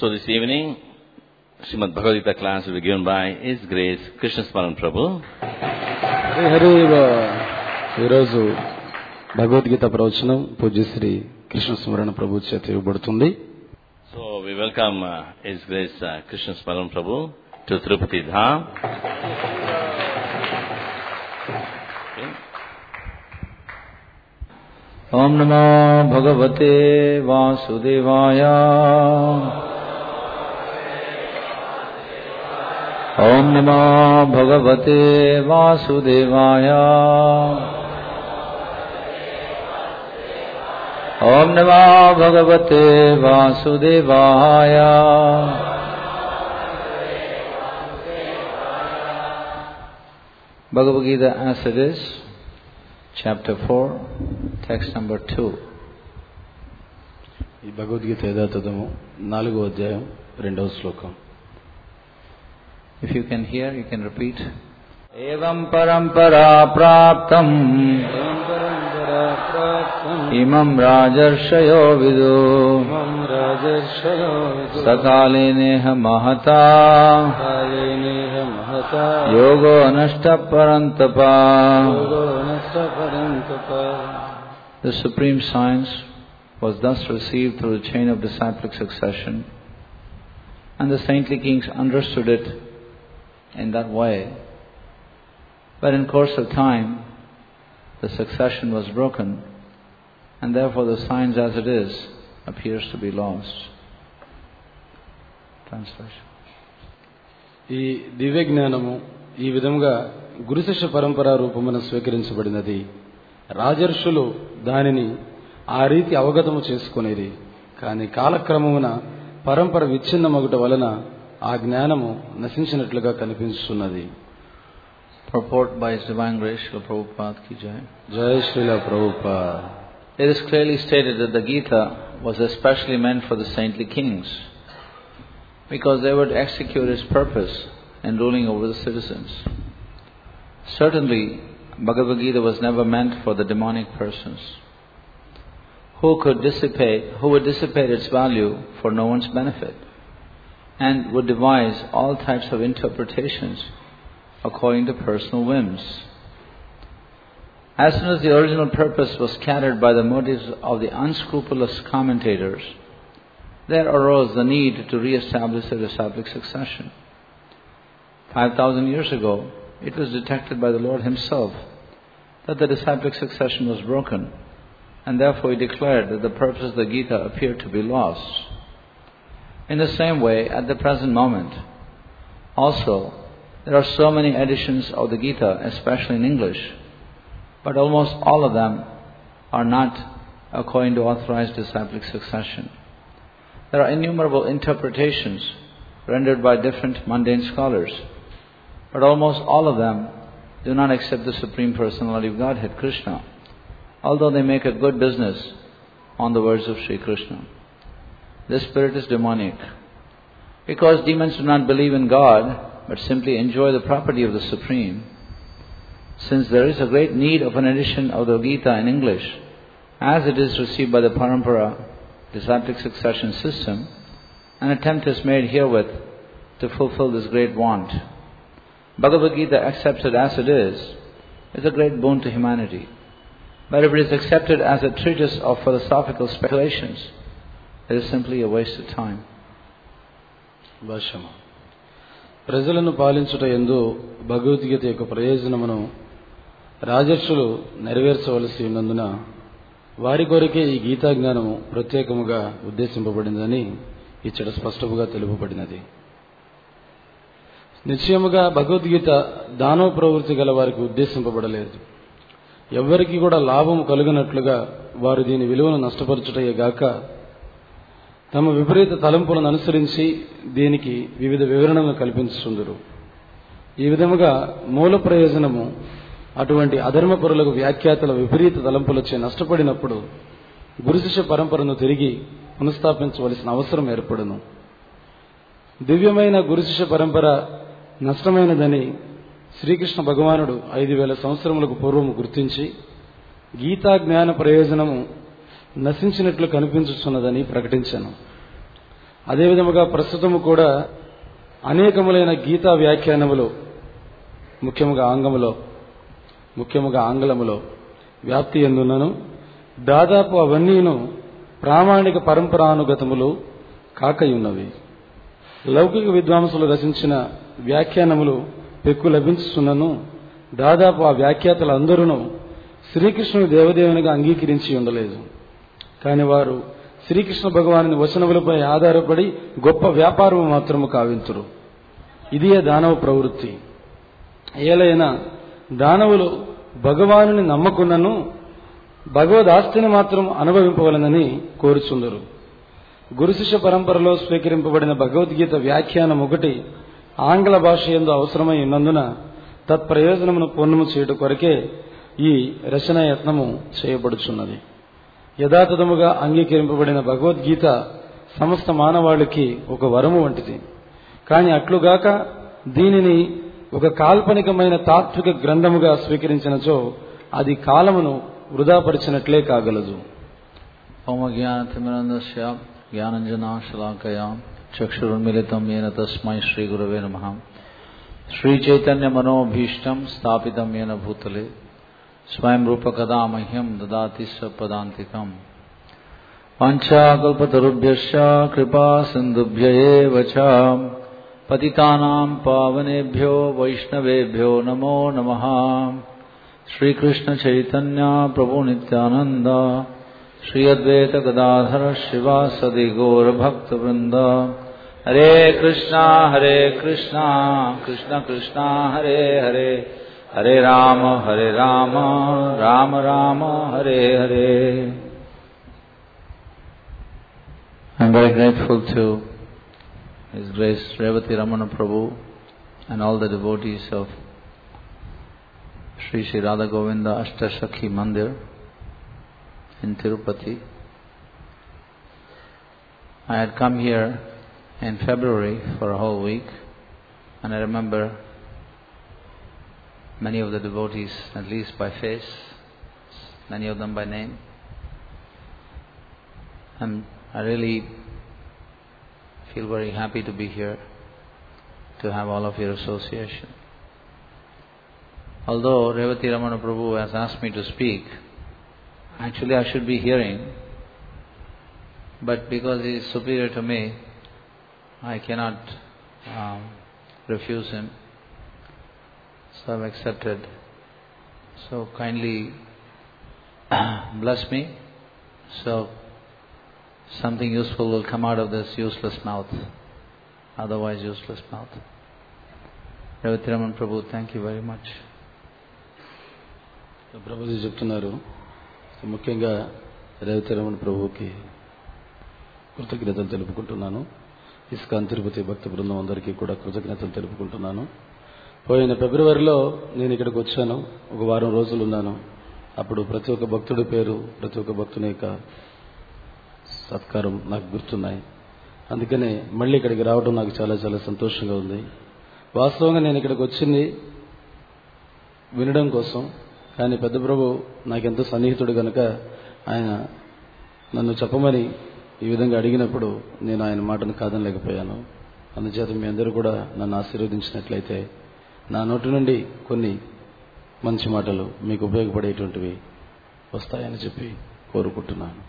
So this evening, Srimad Bhagavad Gita class will be given by His Grace Krishna Smaran Prabhu. ఈరోజు భగవద్గీత ప్రవచనం పూజ్య శ్రీ కృష్ణ స్మరణ ప్రభు చేత ఇవ్వబడుతుంది. So we welcome His Grace Krishna Smaran Prabhu to Tirupati Dham. Om Namo Bhagavate Vasudevaya. Om Namo Bhagavate Vasudevaya. Om Namo Bhagavate Vasudevaya. Bhagavad Gita as it is, chapter 4, text number 2. ఈ భగవద్గీత యథాతథము 4వ అధ్యాయం 2వ శ్లోకం. If you can hear, you can repeat. Evam parampara praptam imam rajarshayo vidu sakale neha mahata yogo nashta parantapa. The supreme science was thus received through the chain of disciplic succession, and the saintly kings understood it in that way. But in course of time, the succession was broken, and therefore the science as it is appears to be lost. Translation. ఈ దివ్య జ్ఞానము ఈ విధంగా గురు శిష్య పరంపరా రూపమున స్వీకరించబడినది. రాజర్షులు దానిని ఆ రీతి అవగతము చేసుకునేది. కానీ కాలక్రమమున పరంపర విచ్ఛిన్నమగుట వలన ఆ జ్ఞానము నశించినట్లుగా కనిపిస్తున్నది. Purport by His Divine Grace Srila Prabhupada ki jai. జై Srila Prabhupada. It is clearly stated that the Gita was especially meant for the saintly kings, because they would execute its purpose in ruling over the citizens. Certainly, Bhagavad Gita was never meant for the demonic persons, who would dissipate its value for no one's benefit, and would devise all types of interpretations according to personal whims. As soon as the original purpose was scattered by the motives of the unscrupulous commentators, there arose the need to re-establish a disciplic succession. 5,000 years ago, it was detected by the Lord Himself that the disciplic succession was broken, and therefore He declared that the purpose of the Gita appeared to be lost. In the same way, at the present moment, also, there are so many editions of the Gita, especially in English, but almost all of them are not according to authorized disciplic succession. There are innumerable interpretations rendered by different mundane scholars, but almost all of them do not accept the Supreme Personality of Godhead, Krishna, although they make a good business on the words of Sri Krishna. This spirit is demonic, because demons do not believe in God, but simply enjoy the property of the Supreme. Since there is a great need of an edition of the Gita in English, as it is received by the Parampara disciplic succession system, an attempt is made herewith to fulfill this great want. Bhagavad Gita, accepted as it is a great boon to humanity. But if it is accepted as a treatise of philosophical speculations, it is simply a waste of time. భాష్యము. ప్రజలను పాలించుట యందు భగవద్గీత యొక్క ప్రయోజనమును రాజర్షులు నెరవేర్చవలసి ఉన్నందున వారి కొరకే ఈ గీతా జ్ఞానము ప్రత్యేకముగా ఉద్దేశింపబడిందని ఇచ్చట స్పష్టముగా తెలుపబడినది. నిశ్చయముగా భగవద్గీత దానవ ప్రవృత్తి గల వారికి ఉద్దేశింపబడలేదు. ఎవ్వరికి కూడా లాభము కలుగునట్లుగా వారు దీని విలువను నష్టపరచుటయే గాక తమ విపరీత తలంపులను అనుసరించి దీనికి వివిధ వివరణలను కల్పించుచుందురు. ఈ విధముగా మూల ప్రయోజనము అటువంటి అధర్మపరులకు వ్యాఖ్యాతల విపరీత తలంపులచే నష్టపడినప్పుడు గురుశిష్య పరంపరను తిరిగి పునఃస్థాపించవలసిన అవసరం ఏర్పడును. దివ్యమైన గురుశిష్య పరంపర నష్టమైనదని శ్రీకృష్ణ భగవానుడు 5,000 సంవత్సరములకు పూర్వము గుర్తించి గీతా జ్ఞాన ప్రయోజనము నశించినట్లు కనిపించుచున్నదని ప్రకటించాను. అదేవిధముగా ప్రస్తుతము కూడా అనేకములైన గీతా వ్యాఖ్యానములు ముఖ్యముగా ఆంగ్లములో వ్యాప్తి ఎందున్నను దాదాపు అవన్నీను ప్రామాణిక పరంపరానుగతములు కాకయున్నవి. లౌకిక విద్వాంసులు రచించిన వ్యాఖ్యానములు పెక్కు లభించుతున్నను దాదాపు ఆ వ్యాఖ్యాతలందరూ శ్రీకృష్ణుని దేవదేవునిగా అంగీకరించి ఉండలేదు. కాని వారు శ్రీకృష్ణ భగవానుని వచనములపై ఆధారపడి గొప్ప వ్యాపారము మాత్రము కావింతురు. ఇదియే దానవ ప్రవృత్తి. ఏలైనా దానవులు భగవానుని నమ్మకున్నను భగవదాస్తిని మాత్రం అనుభవింపవలనని కోరుచుందరు. గురు శిష్య పరంపరలో స్వీకరింపబడిన భగవద్గీత వ్యాఖ్యానం ఒకటి ఆంగ్ల భాష యందు అవసరమై ఉన్నందున తత్ప్రయోజనమును పూర్ణము చేయుట కొరకే ఈ రచనాయత్నము చేయబడుచున్నది. యథాతథముగా అంగీకరింపబడిన భగవద్గీత సమస్త మానవాళికి ఒక వరము వంటిది. కాని అట్లుగాక దీనిని ఒక కాల్పనికమైన తాత్విక గ్రంథముగా స్వీకరించినచో అది కాలమును వృధాపరిచినట్లే కాగలదు. ఓమ జ్ఞానతిమిరంధస్య జ్ఞానంజనాశలాకయాం చక్షురున్మిలితం येन తస్మై శ్రీగురవే నమః. శ్రీచైతన్యమనోభీష్టం స్థాపితం येन భూతలే స్వయం రూపకదా మహ్యం దదాతి స్వపదాంతికం. వాంఛాకల్పతరుభ్యశ్చ కృపా సింధుభ్య ఏవ చ పతితానాం పావనేభ్యో వైష్ణవేభ్యో నమో నమః. శ్రీకృష్ణ చైతన్య ప్రభు నిత్యానంద శ్రీ అద్వైత గదాధర శివాసది గౌర భక్త వృంద. Hare Krishna Krishna Krishna Hare Hare Hare Rama Rama Rama Hare Hare. I am very grateful to His Grace Revati Ramana Prabhu and all the devotees of Sri Sri Radha Govinda Ashtasakhi Mandir in Tirupati. I had come here in February for a whole week, and I remember many of the devotees, at least by face, many of them by name. And I really feel very happy to be here, to have all of your association. Although Revati Ramana Prabhu has asked me to speak, actually I should be hearing, but because he is superior to me, I cannot refuse him. So I have accepted. So kindly bless me, so something useful will come out of this useless mouth, otherwise useless mouth. Revati Ramana Prabhu, thank you very much. Prabhuji చెప్తున్నారు, ముఖ్యంగా రేవతి రమణ ప్రభువుకి కృతజ్ఞతలు తెలుపుకుంటున్నాను. ISKCON Tirupati భక్త బృందం అందరికీ కూడా కృతజ్ఞతలు తెలుపుకుంటున్నాను. పోయిన ఫిబ్రవరిలో నేను ఇక్కడికి వచ్చాను, ఒక వారం రోజులు ఉన్నాను. అప్పుడు ప్రతి ఒక్క భక్తుడి పేరు, ప్రతి ఒక్క భక్తుని యొక్క సత్కారం నాకు గుర్తున్నాయి. అందుకనే మళ్ళీ ఇక్కడికి రావడం నాకు చాలా చాలా సంతోషంగా ఉంది. వాస్తవంగా నేను ఇక్కడికి వచ్చింది వినడం కోసం, కానీ పెద్ద ప్రభు నాకెంతో సన్నిహితుడు కనుక ఆయన నన్ను చెప్పమని ఈ విధంగా అడిగినప్పుడు నేను ఆయన మాటను కాదనలేకపోయాను. అందుచేత మీ అందరూ కూడా నన్ను ఆశీర్వదించినట్లయితే నా నోటి నుండి కొన్ని మంచి మాటలు మీకు ఉపయోగపడేటువంటివి వస్తాయని చెప్పి కోరుకుంటున్నాను.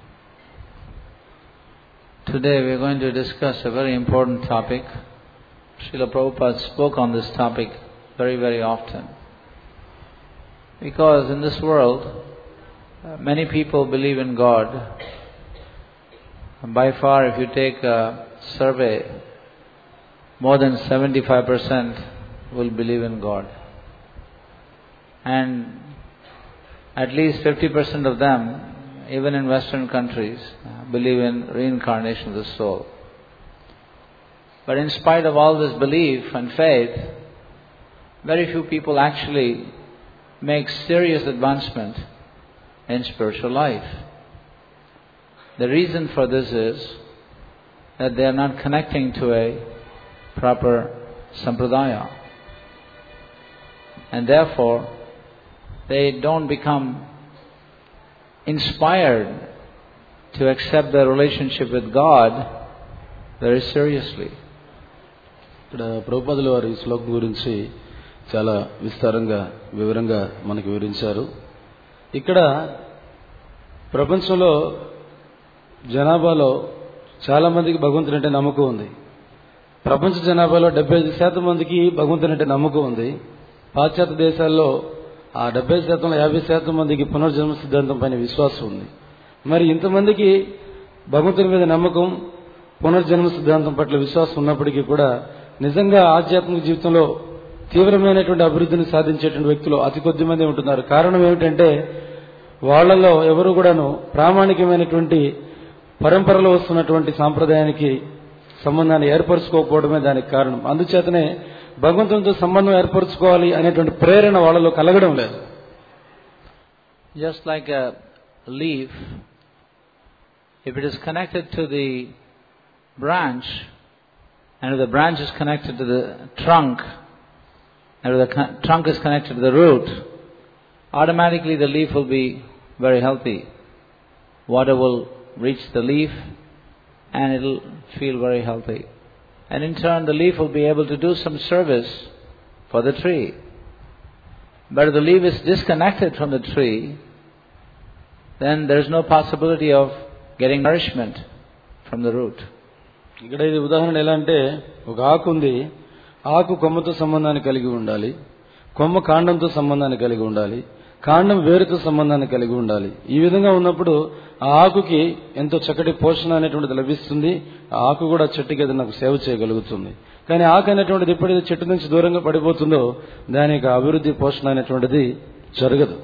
Today we are going to discuss a very important topic. Srila Prabhupada spoke on this topic very, very often. Because in this world, many people believe in God. By far, if you take a survey, more than 75% will believe in God. And at least 50% of them, even in Western countries, believe in reincarnation of the soul. But in spite of all this belief and faith, very few people actually make serious advancement in spiritual life. The reason for this is that they are not connecting to a proper sampradaya. And therefore, they don't become inspired to accept their relationship with God very seriously. ఇక్కడ ప్రభుపాదుల వారు ఈ శ్లోకం గురించి చాలా విస్తారంగా వివరంగా మనకు వివరించారు. ఇక్కడ ప్రపంచంలో జనాభాలో చాలా మందికి భగవంతుడంటే నమ్మకం ఉంది. ప్రపంచ జనాభాలో 75% మందికి భగవంతుడంటే నమ్మకం ఉంది. పాశ్చాత్య దేశాల్లో ఆ 70%లో 50% మందికి పునర్జన్మ సిద్ధాంతం పైన విశ్వాసం ఉంది. మరి ఇంతమందికి భగవంతుని మీద నమ్మకం, పునర్జన్మ సిద్ధాంతం పట్ల విశ్వాసం ఉన్నప్పటికీ కూడా నిజంగా ఆధ్యాత్మిక జీవితంలో తీవ్రమైనటువంటి అభివృద్ధిని సాధించేటువంటి వ్యక్తులు అతి కొద్ది మంది ఉంటున్నారు. కారణం ఏమిటంటే వాళ్లలో ఎవరు కూడాను ప్రామాణికమైనటువంటి పరంపరలో వస్తున్నటువంటి సాంప్రదాయానికి సంబంధాన్ని ఏర్పరచుకోకపోవడమే దానికి కారణం. అందుచేతనే భగవంతునితో సంబంధం ఏర్పరచుకోవాలి అనేటువంటి ప్రేరణ వాళ్ళలో కలగడం లేదు. Just like a leaf, if it is connected to the branch, and if the branch is connected to the trunk, and if the trunk is connected to the root, automatically the leaf will be very healthy. Water will reach the leaf and it will feel very healthy. And in turn the leaf will be able to do some service for the tree. But if the leaf is disconnected from the tree, then there is no possibility of getting nourishment from the root. ఇక్కడ ఇది ఉదాహరణ ఎలా అంటే, ఒక ఆకు ఉంది, ఆకు కొమ్మతో సంబంధాన్ని కలిగి ఉండాలి, కొమ్మ కాండంతో సంబంధాన్ని కలిగి ఉండాలి, కాండం వేరుతో సంబంధాన్ని కలిగి ఉండాలి. ఈ విధంగా ఉన్నప్పుడు ఆ ఆకుకి ఎంతో చక్కటి పోషణ అనేటువంటిది లభిస్తుంది. ఆ ఆకు కూడా చెట్టుకి అది నాకు సేవ చేయగలుగుతుంది. కానీ ఆకు అనేటువంటిది ఎప్పుడైతే చెట్టు నుంచి దూరంగా పడిపోతుందో దాని యొక్క అభివృద్ధి పోషణ అనేటువంటిది జరగదు.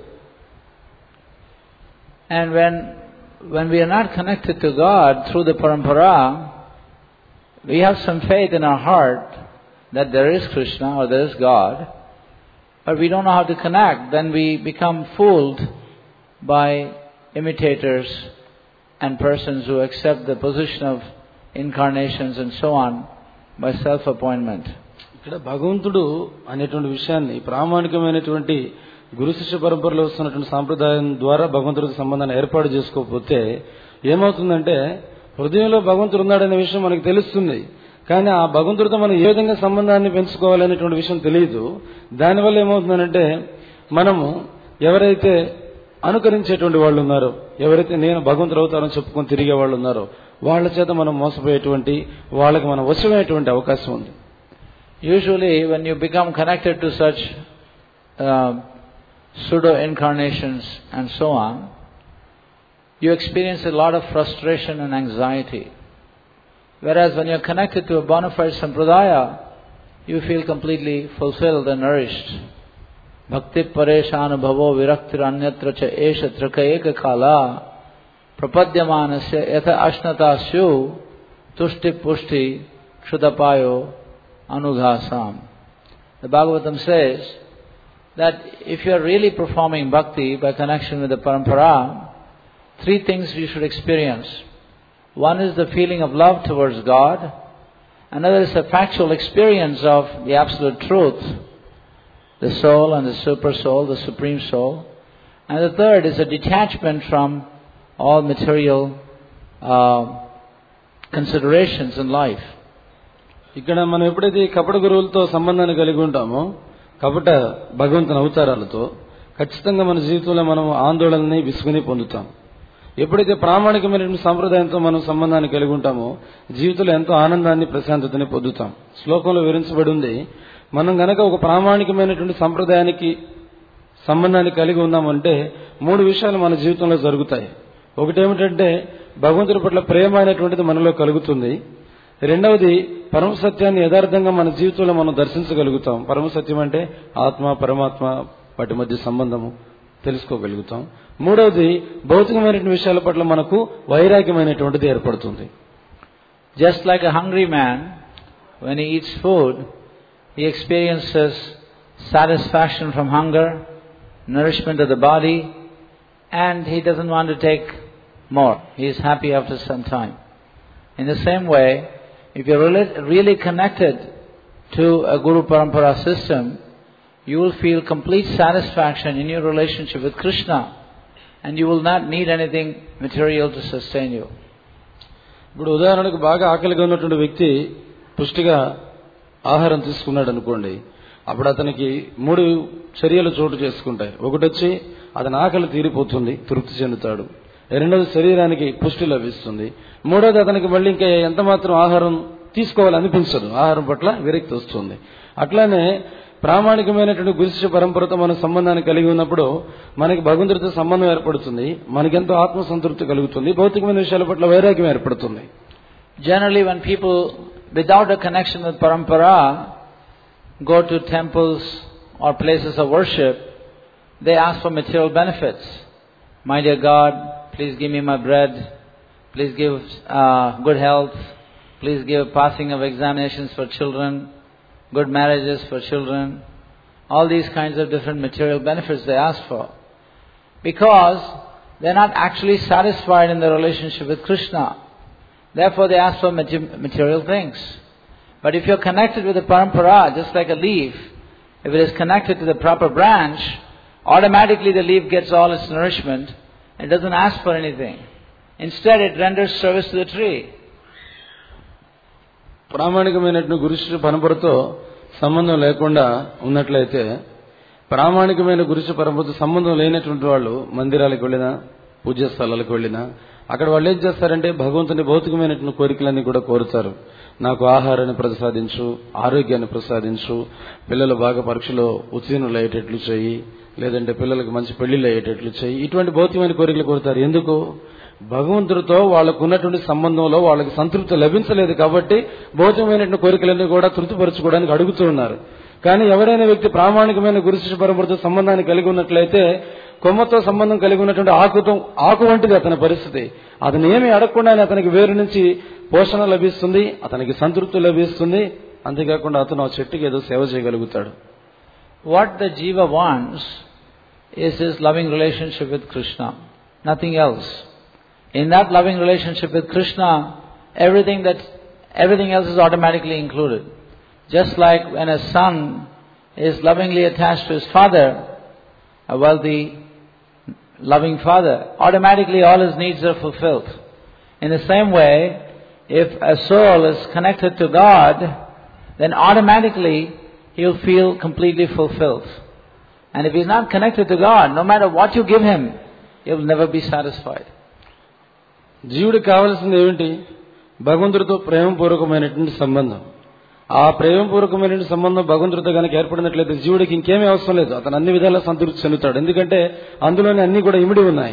And when we are not connected to God through the parampara, we have some faith in our heart that there is Krishna or there is God, but we don't know how to connect. Then we become fooled by imitators and persons who accept the position of incarnations and so on by self-appointment. ఇక్కడ భగవంతుడు అనేటువంటి విషయాన్ని ప్రామాణికమైనటువంటి గురు శిష్య పరంపరలో వస్తున్నటువంటి సాంప్రదాయం ద్వారా భగవంతుడికి సంబంధాన్ని ఏర్పాటు చేసుకోకపోతే ఏమవుతుందంటే, హృదయంలో భగవంతుడు ఉన్నాడనే విషయం మనకు తెలుస్తుంది, కానీ ఆ భగవంతుడితో మనం ఏ విధంగా సంబంధాన్ని పెంచుకోవాలనేటువంటి విషయం తెలియదు. దానివల్ల ఏమవుతుందంటే, మనము ఎవరైతే అనుకరించేటువంటి వాళ్ళు ఉన్నారో, ఎవరైతే నేను భగవంతుడు అవుతారని చెప్పుకొని తిరిగే వాళ్ళు ఉన్నారో వాళ్ళ చేత మనం మోసపోయేటువంటి, వాళ్ళకి మనం వశమయ్యేటువంటి అవకాశం ఉంది. Usually when you become connected to such pseudo incarnations and so on, you experience a lot of frustration and anxiety. Whereas when you are connected to a bona fide sampradaya, you feel completely fulfilled and nourished. Bhakti pareshanubhavo viraktir anyatra cha esha trika eka kala prapadyamanasya yatha ashnatasyu tushti pushti kshudapayo anughasam. The Bhagavatam says that if you are really performing bhakti by connection with the parampara, three things you should experience. One is the feeling of love towards God. Another is a factual experience of the absolute truth, the soul and the super soul, the supreme soul. And the third is a detachment from all material considerations in life. ఇక్కడ మనం ఎప్పుడైతే కపట గురువులతో సంబంధాన్ని కలిగి ఉంటామో, కపట భగవంతుని అవతారాలతో, ఖచ్చితంగా మన జీవితంలో మనం ఆందోళనని విసుగుని పొందుతాం. ఎప్పుడైతే ప్రామాణికమైనటువంటి సంప్రదాయంతో మనం సంబంధాన్ని కలిగి ఉంటామో జీవితంలో ఎంతో ఆనందాన్ని, ప్రశాంతతని పొందుతాం. శ్లోకంలో వివరించబడి ఉంది, మనం గనక ఒక ప్రామాణికమైనటువంటి సంప్రదాయానికి సంబంధాన్ని కలిగి ఉన్నామంటే 3 విషయాలు మన జీవితంలో జరుగుతాయి. ఒకటేమిటంటే భగవంతుడి పట్ల ప్రేమ అనేటువంటిది మనలో కలుగుతుంది. రెండవది పరమ సత్యాన్ని యథార్థంగా మన జీవితంలో మనం దర్శించగలుగుతాం. పరమ సత్యం అంటే ఆత్మ, పరమాత్మ వాటి మధ్య సంబంధము తెలుసుకోగలుగుతాం. మూడవది భౌతికమైనటువంటి విషయాల పట్ల మనకు వైరాగ్యమైనటువంటిది ఏర్పడుతుంది. Just like a hungry man, when he eats food, he experiences satisfaction from hunger, nourishment of the body, and he doesn't want to take more. He is happy after some time. In the same way, if you are really connected to a Guru Parampara system, you will feel complete satisfaction in your relationship with Krishna, and you will not need anything material to sustain you. ఇప్పుడు ఉదాహరణకు బాగా ఆకలిగా ఉన్నటువంటి వ్యక్తి పుష్టిగా ఆహారం తీసుకున్నాడు అనుకోండి, అప్పుడు అతనికి 3 చర్యలు చోటు చేసుకుంటాయి. ఒకటొచ్చి అతని ఆకలి తీరిపోతుంది, తృప్తి చెందుతాడు. రెండోది శరీరానికి పుష్టి లభిస్తుంది. మూడోది అతనికి మళ్ళీ ఇంకా ఎంత మాత్రం ఆహారం తీసుకోవాలనిపించదు, ఆహారం పట్ల విరక్తి వస్తుంది. అట్లానే ప్రామాణికమైనటువంటి గురుశిష్య పరంపరతో మన సంబంధాన్ని కలిగి ఉన్నప్పుడు మనకి భగవంతుడితో సంబంధం ఏర్పడుతుంది, మనకెంతో ఆత్మసంతృప్తి కలుగుతుంది, భౌతికమైన విషయాల పట్ల వైరాగ్యం ఏర్పడుతుంది. Generally, when people without a connection with parampara go to temples or places of worship, they ask for material benefits. My dear God, please give me my bread, please give good health, please give passing of examinations for children, good marriages for children. All these kinds of different material benefits they ask for. Because they are not actually satisfied in their relationship with Krishna. Therefore they ask for material things. But if you are connected with the parampara, just like a leaf, if it is connected to the proper branch, automatically the leaf gets all its nourishment. It doesn't ask for anything. Instead, it renders service to the tree. ప్రామాణికమైనటువంటి గురుశిష్య పరంపరతో సంబంధం లేకుండా ఉన్నట్లయితే, ప్రామాణికమైన గురుశిష్య పరంపరతో సంబంధం లేనటువంటి వాళ్ళు మందిరాలకు వెళ్ళినా, పూజ్య స్థలాలకు వెళ్ళినా, అక్కడ వాళ్ళు ఏం చేస్తారంటే భగవంతుని భౌతికమైనటువంటి కోరికలన్నీ కూడా కోరుతారు. నాకు ఆహారాన్ని ప్రసాదించు, ఆరోగ్యాన్ని ప్రసాదించు, పిల్లలు బాగా పరీక్షలో ఉత్తీర్ణులు అయ్యేటట్లు చేయి, లేదంటే పిల్లలకు మంచి పెళ్లిళ్ళు అయ్యేటట్లు చేయి, ఇటువంటి భౌతికమైన కోరికలు కోరుతారు. ఎందుకు? భగవంతుడితో వాళ్ళకు ఉన్నటువంటి సంబంధంలో వాళ్ళకి సంతృప్తి లభించలేదు కాబట్టి భౌతికమైనటువంటి కోరికలన్నీ కూడా తృప్తిపరచుకోవడానికి అడుగుతూ ఉన్నారు. కానీ ఎవరైనా వ్యక్తి ప్రామాణికమైన గురుశిష్య పరంపరతో సంబంధాన్ని కలిగి ఉన్నట్లయితే, కొమ్మతో సంబంధం కలిగి ఉన్నటువంటి ఆకు వంటిది అతని పరిస్థితి. అతను ఏమి అడగకుండానే అతనికి వేరు నుంచి పోషణ లభిస్తుంది, అతనికి సంతృప్తి లభిస్తుంది. అంతేకాకుండా అతను ఆ చెట్టుకి ఏదో సేవ చేయగలుగుతాడు. What the jiva wants is his loving relationship with Krishna, nothing else. In that loving relationship with Krishna, everything else is automatically included. Just like when a son is lovingly attached to his father, a wealthy, loving father, automatically all his needs are fulfilled. In the same way, if a soul is connected to God, then automatically he will feel completely fulfilled. And if he is not connected to God, no matter what you give him, he will never be satisfied. జీవుడికి కావాల్సింది ఏమిటి? భగవంతుడితో ప్రేమపూర్వకమైనటువంటి సంబంధం. ఆ ప్రేమపూర్వకమైనటువంటి సంబంధం భగవంతుడితో కనుక ఏర్పడినట్లయితే జీవుడికి ఇంకేమీ అవసరం లేదు, అతను అన్ని విధాలా సంతృప్తి చెందుతాడు. ఎందుకంటే అందులోనే అన్ని కూడా ఇమిడి ఉన్నాయి.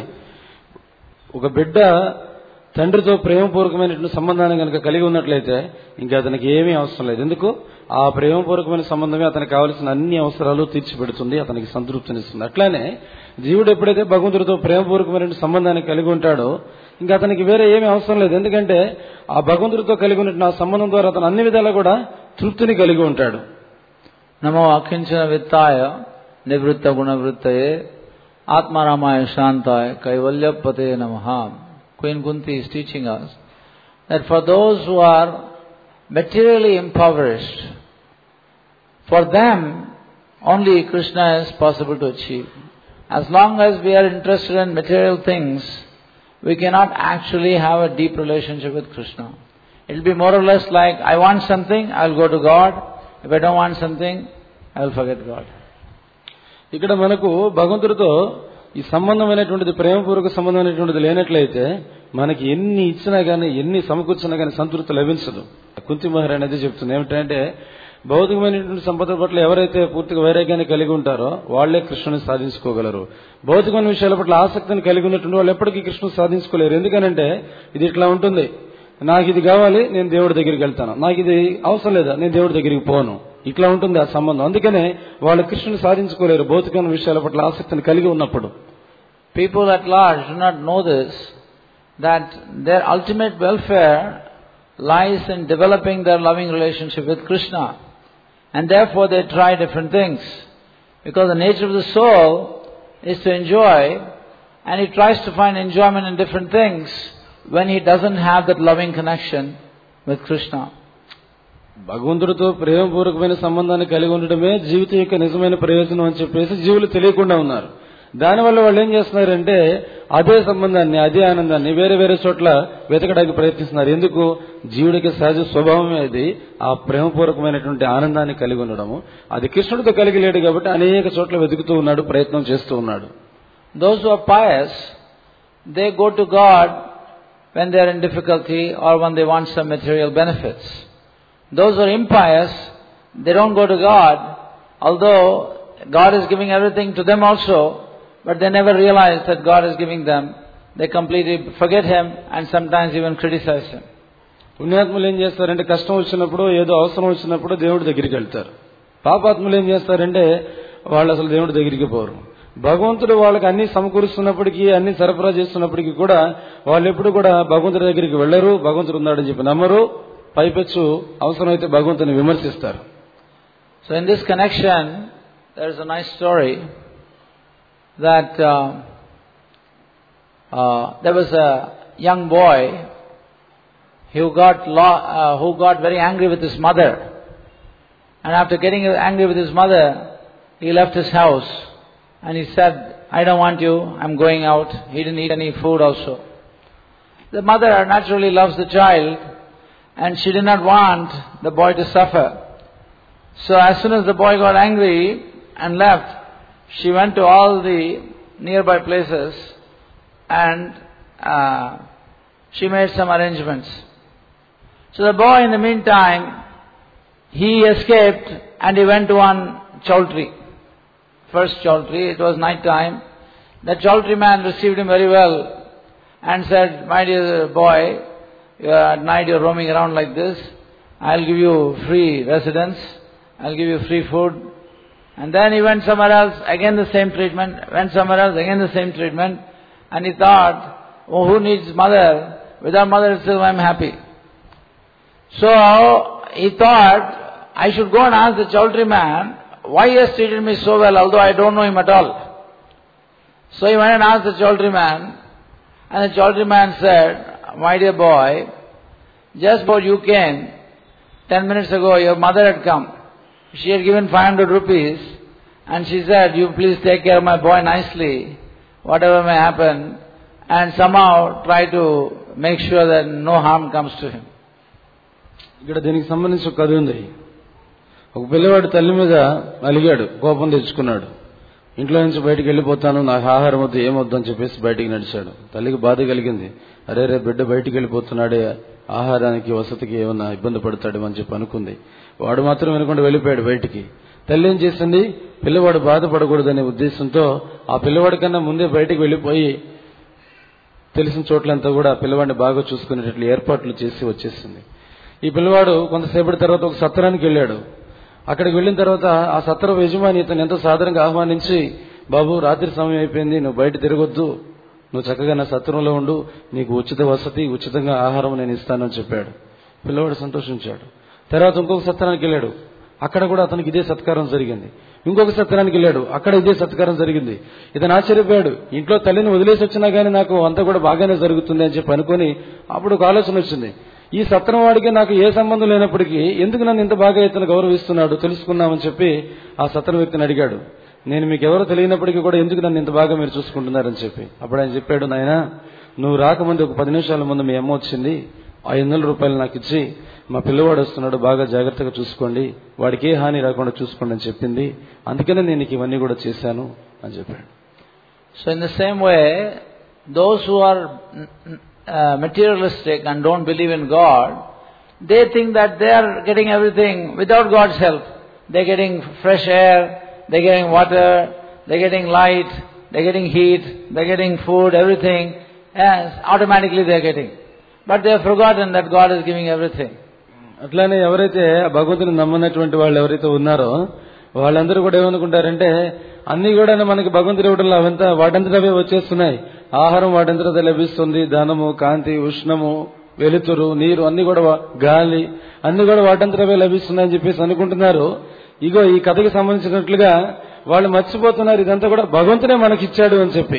ఒక బిడ్డ తండ్రితో ప్రేమపూర్వకమైనటువంటి సంబంధాన్ని కనుక కలిగి ఉన్నట్లయితే ఇంకా అతనికి ఏమీ అవసరం లేదు. ఎందుకు? ఆ ప్రేమపూర్వకమైన సంబంధమే అతనికి కావలసిన అన్ని అవసరాలు తీర్చిపెడుతుంది, అతనికి సంతృప్తినిస్తుంది. అట్లానే జీవుడు ఎప్పుడైతే భగవంతుడితో ప్రేమపూర్వకమైన సంబంధాన్ని కలిగి ఉంటాడో ఇంకా అతనికి వేరే ఏమీ అవసరం లేదు. ఎందుకంటే ఆ భగవంతుడితో కలిగి ఉన్న సంబంధం ద్వారా అతను అన్ని విధాలా కూడా తృప్తిని కలిగి ఉంటాడు. నమో అకించన విత్తాయ నివృత్త గుణవృత్తయే ఆత్మారామాయ శాంతాయ కైవల్యపతే నమః. Queen Kunti is teaching us that for those who are materially impoverished, for them only Krishna is possible to achieve. As long as we are interested in material things, we cannot actually have a deep relationship with Krishna. It will be more or less like, I want something, I will go to God. If I don't want something, I will forget God. ఇక్కడ మనకు భగవంతుడితో ఈ సంబంధమైనటువంటిది ప్రేమపూర్వక సంబంధమైనటువంటిది లేనట్లయితే మనకి ఎన్ని ఇచ్చినా గానీ, ఎన్ని సమకూర్చినా గానీ సంతృప్తి లభించదు. కుంతి మహారాణి అనేది చెప్తుంది ఏమిటంటే, భౌతికమైనటువంటి సంపద పట్ల ఎవరైతే పూర్తిగా వైరాగ్యాన్ని కలిగి ఉంటారో వాళ్లే కృష్ణుని సాధించుకోగలరు. భౌతికమైన విషయాల పట్ల ఆసక్తిని కలిగి ఉన్నటువంటి వాళ్ళు ఎప్పటికీ కృష్ణుని సాధించుకోలేరు. ఎందుకనంటే ఇది ఇట్లా ఉంటుంది, నాకు ఇది కావాలి, నేను దేవుడి దగ్గరికి వెళ్తాను, నాకు ఇది అవసరం లేదా, నేను దేవుడి దగ్గరికి పోను, ఇట్లా ఉంటుంది ఆ సంబంధం. అందుకనే వాళ్ళు కృష్ణుని సాధించుకోలేరు భౌతికమైన విషయాల పట్ల ఆసక్తిని కలిగి ఉన్నప్పుడు. People at large do not know this, that their ultimate welfare lies in developing their loving relationship with Krishna. And therefore they try different things. Because the nature of the soul is to enjoy, and he tries to find enjoyment in different things when he doesn't have that loving connection with Krishna. భగవంతుడితో ప్రేమపూర్వకమైన సంబంధాన్ని కలిగి ఉండడమే జీవితం యొక్క నిజమైన ప్రయోజనం అని చెప్పేసి జీవులు తెలియకుండా ఉన్నారు. దానివల్ల వాళ్ళు ఏం చేస్తున్నారంటే అదే సంబంధాన్ని, అదే ఆనందాన్ని వేరే వేరే చోట్ల వెతకడానికి ప్రయత్నిస్తున్నారు. ఎందుకు? జీవుడికి సహజ స్వభావమే అది, ఆ ప్రేమపూర్వకమైనటువంటి ఆనందాన్ని కలిగి ఉండడము. అది కృష్ణుడితో కలిగి లేడు కాబట్టి అనేక చోట్ల వెతుకుతూ ఉన్నాడు, ప్రయత్నం చేస్తూ ఉన్నాడు. Those who are pious, they go to God when they are in difficulty or when they want some material benefits. Those who are impious, they don't go to God, although God is giving everything to them also, but they never realize that God is giving them. They completely forget Him and sometimes even criticize Him. పుణ్యాత్ములు ఏం చేస్తారంటే కష్టం వచ్చినప్పుడు, ఏదో అవసరం వచ్చినప్పుడు దేవుడి దగ్గరికి వెళ్తారు. పాపాత్ములు ఏం చేస్తారంటే వాళ్ళు అసలు దేవుడి దగ్గరికి పోరు. భగవంతుడు వాళ్ళకి అన్ని సమకూరుస్తున్నప్పటికీ, అన్ని సరఫరా చేస్తున్నప్పటికీ కూడా వాళ్ళు ఎప్పుడు కూడా భగవంతుడి దగ్గరికి వెళ్లరు, భగవంతుడు ఉన్నాడని చెప్పి నమ్మరు, పైపెచ్చు అవసరమైతే భగవంతుని విమర్శిస్తారు. So in this connection, there is a nice story that there was a young boy who got very angry with his mother, and after getting angry with his mother, he left his house and he said, "I don't want you, I'm going out." He didn't eat any food also. The mother naturally loves the child and she did not want the boy to suffer. So as soon as the boy got angry and left, she went to all the nearby places and she made some arrangements. So the boy in the meantime, he escaped and he went to one chowdhury. First chowdhury, it was night time. The chowdhury man received him very well and said, "My dear boy, at night you're roaming around like this. I'll give you free residence. I'll give you free food." And then he went somewhere else, again the same treatment. Went somewhere else, again the same treatment. And he thought, "Oh, who needs mother? Without mother itself I'm happy." So he thought, I should go and ask the chowdhury man why he has treated me so well, although I don't know him at all. So he went and asked the chowdhury man, and the chowdhury man said, "My dear boy, just before you came, 10 minutes ago your mother had come. She had given 500 rupees and she said, 'You please take care of my boy nicely, whatever may happen, and somehow try to make sure that no harm comes to him.'" ఇక్కడ దీనికి సంబంధించి ఒక కథ ఉంది. ఒక పిల్లవాడు తల్లి మీద అలిగాడు, కోపం తెచ్చుకున్నాడు. ఇంట్లో నుంచి బయటికి వెళ్ళిపోతాను, నాకు ఆహారం వద్దు, ఏమొద్దు అని చెప్పేసి బయటికి నడిచాడు. తల్లికి బాధ కలిగింది. అరే రే బిడ్డ బయటికి వెళ్ళిపోతున్నాడే, ఆహారానికి వసతికి ఏమన్నా ఇబ్బంది పడతాడేమో అని చెప్పి అనుకుంది. వాడు మాత్రం వినకుండా వెళ్ళిపోయాడు బయటికి. తల్లి ఏం చేసింది, పిల్లవాడు బాధపడకూడదనే ఉద్దేశంతో ఆ పిల్లవాడి కన్నా ముందే బయటికి వెళ్ళిపోయి తెలిసిన చోట్లంతా కూడా పిల్లవాడిని బాగా చూసుకునేటట్లు ఏర్పాట్లు చేసి వచ్చేసింది. ఈ పిల్లవాడు కొంతసేపటి తర్వాత ఒక సత్రానికి వెళ్ళాడు. అక్కడికి వెళ్ళిన తర్వాత ఆ సత్రం యజమాని ఇతను ఎంతో సాధారణంగా ఆహ్వానించి, "బాబు, రాత్రి సమయం అయిపోయింది, నువ్వు బయట తిరగొద్దు, నువ్వు చక్కగా నా సత్రంలో ఉండు, నీకు ఉచిత వసతి, ఉచితంగా ఆహారం నేను ఇస్తానని చెప్పాడు. పిల్లవాడు సంతోషించాడు. తర్వాత ఇంకొక సత్రానికి వెళ్ళాడు. అక్కడ కూడా అతనికి ఇదే సత్కారం జరిగింది. ఇంకొక సత్రానికి వెళ్ళాడు. అక్కడ ఇదే సత్కారం జరిగింది. ఇతను ఆశ్చర్యపోయాడు. ఇంట్లో తల్లిని వదిలేసి వచ్చినా కానీ నాకు అంతా కూడా బాగానే జరుగుతుంది అని చెప్పి అనుకుని అప్పుడు ఒక ఆలోచన వచ్చింది. ఈ సత్రం వాడికి నాకు ఏ సంబంధం లేనప్పటికీ ఎందుకు నన్ను ఇంత బాగా ఇతను గౌరవిస్తున్నాడు, తెలుసుకుందామని చెప్పి ఆ సత్రం వ్యక్తిని అడిగాడు. "నేను మీకు ఎవరో తెలియనప్పటికీ కూడా ఎందుకు నన్ను ఇంత బాగా మీరు చూసుకుంటున్నారని చెప్పి." అప్పుడు ఆయన చెప్పాడు, "నాయనా, నువ్వు రాకముందు ఒక 10 నిమిషాల ముందు మీ అమ్మ వచ్చింది, 500 రూపాయలు నాకు ఇచ్చి, మా పిల్లవాడు వస్తున్నాడు, బాగా జాగ్రత్తగా చూసుకోండి, వాడికి ఏ హాని రాకుండా చూసుకోండి అని చెప్పింది, అందుకనే నేను నీకు ఇవన్నీ కూడా చేశాను" అని చెప్పాడు. So in the same way, those who are materialistic and don't believe in God, they think that they are getting everything without God's help. They're getting fresh air, they're getting water, they're getting light, they're getting heat, they're getting food, everything. Yes, automatically they're getting. But they have forgotten that God is giving everything. అట్లానే ఎవరైతే భగవంతుని నమ్మనటువంటి వాళ్ళు ఎవరైతే ఉన్నారో వాళ్ళందరూ కూడా ఏమనుకుంటారంటే అన్ని కూడా మనకి భగవంతుడు ఇవ్వడంలో అవంతా వాటంతటవే వచ్చేస్తున్నాయి. ఆహారం వాటంతట లభిస్తుంది, ధనము, కాంతి, ఉష్ణము, వెలుతురు, నీరు అన్ని కూడా, గాలి అన్ని కూడా వాటంతటవే లభిస్తున్నాయని చెప్పేసి అనుకుంటున్నారు. ఇగో ఈ కథకి సంబంధించినట్లుగా వాళ్ళు మర్చిపోతున్నారు ఇదంతా కూడా భగవంతుడే మనకిచ్చాడు అని చెప్పి.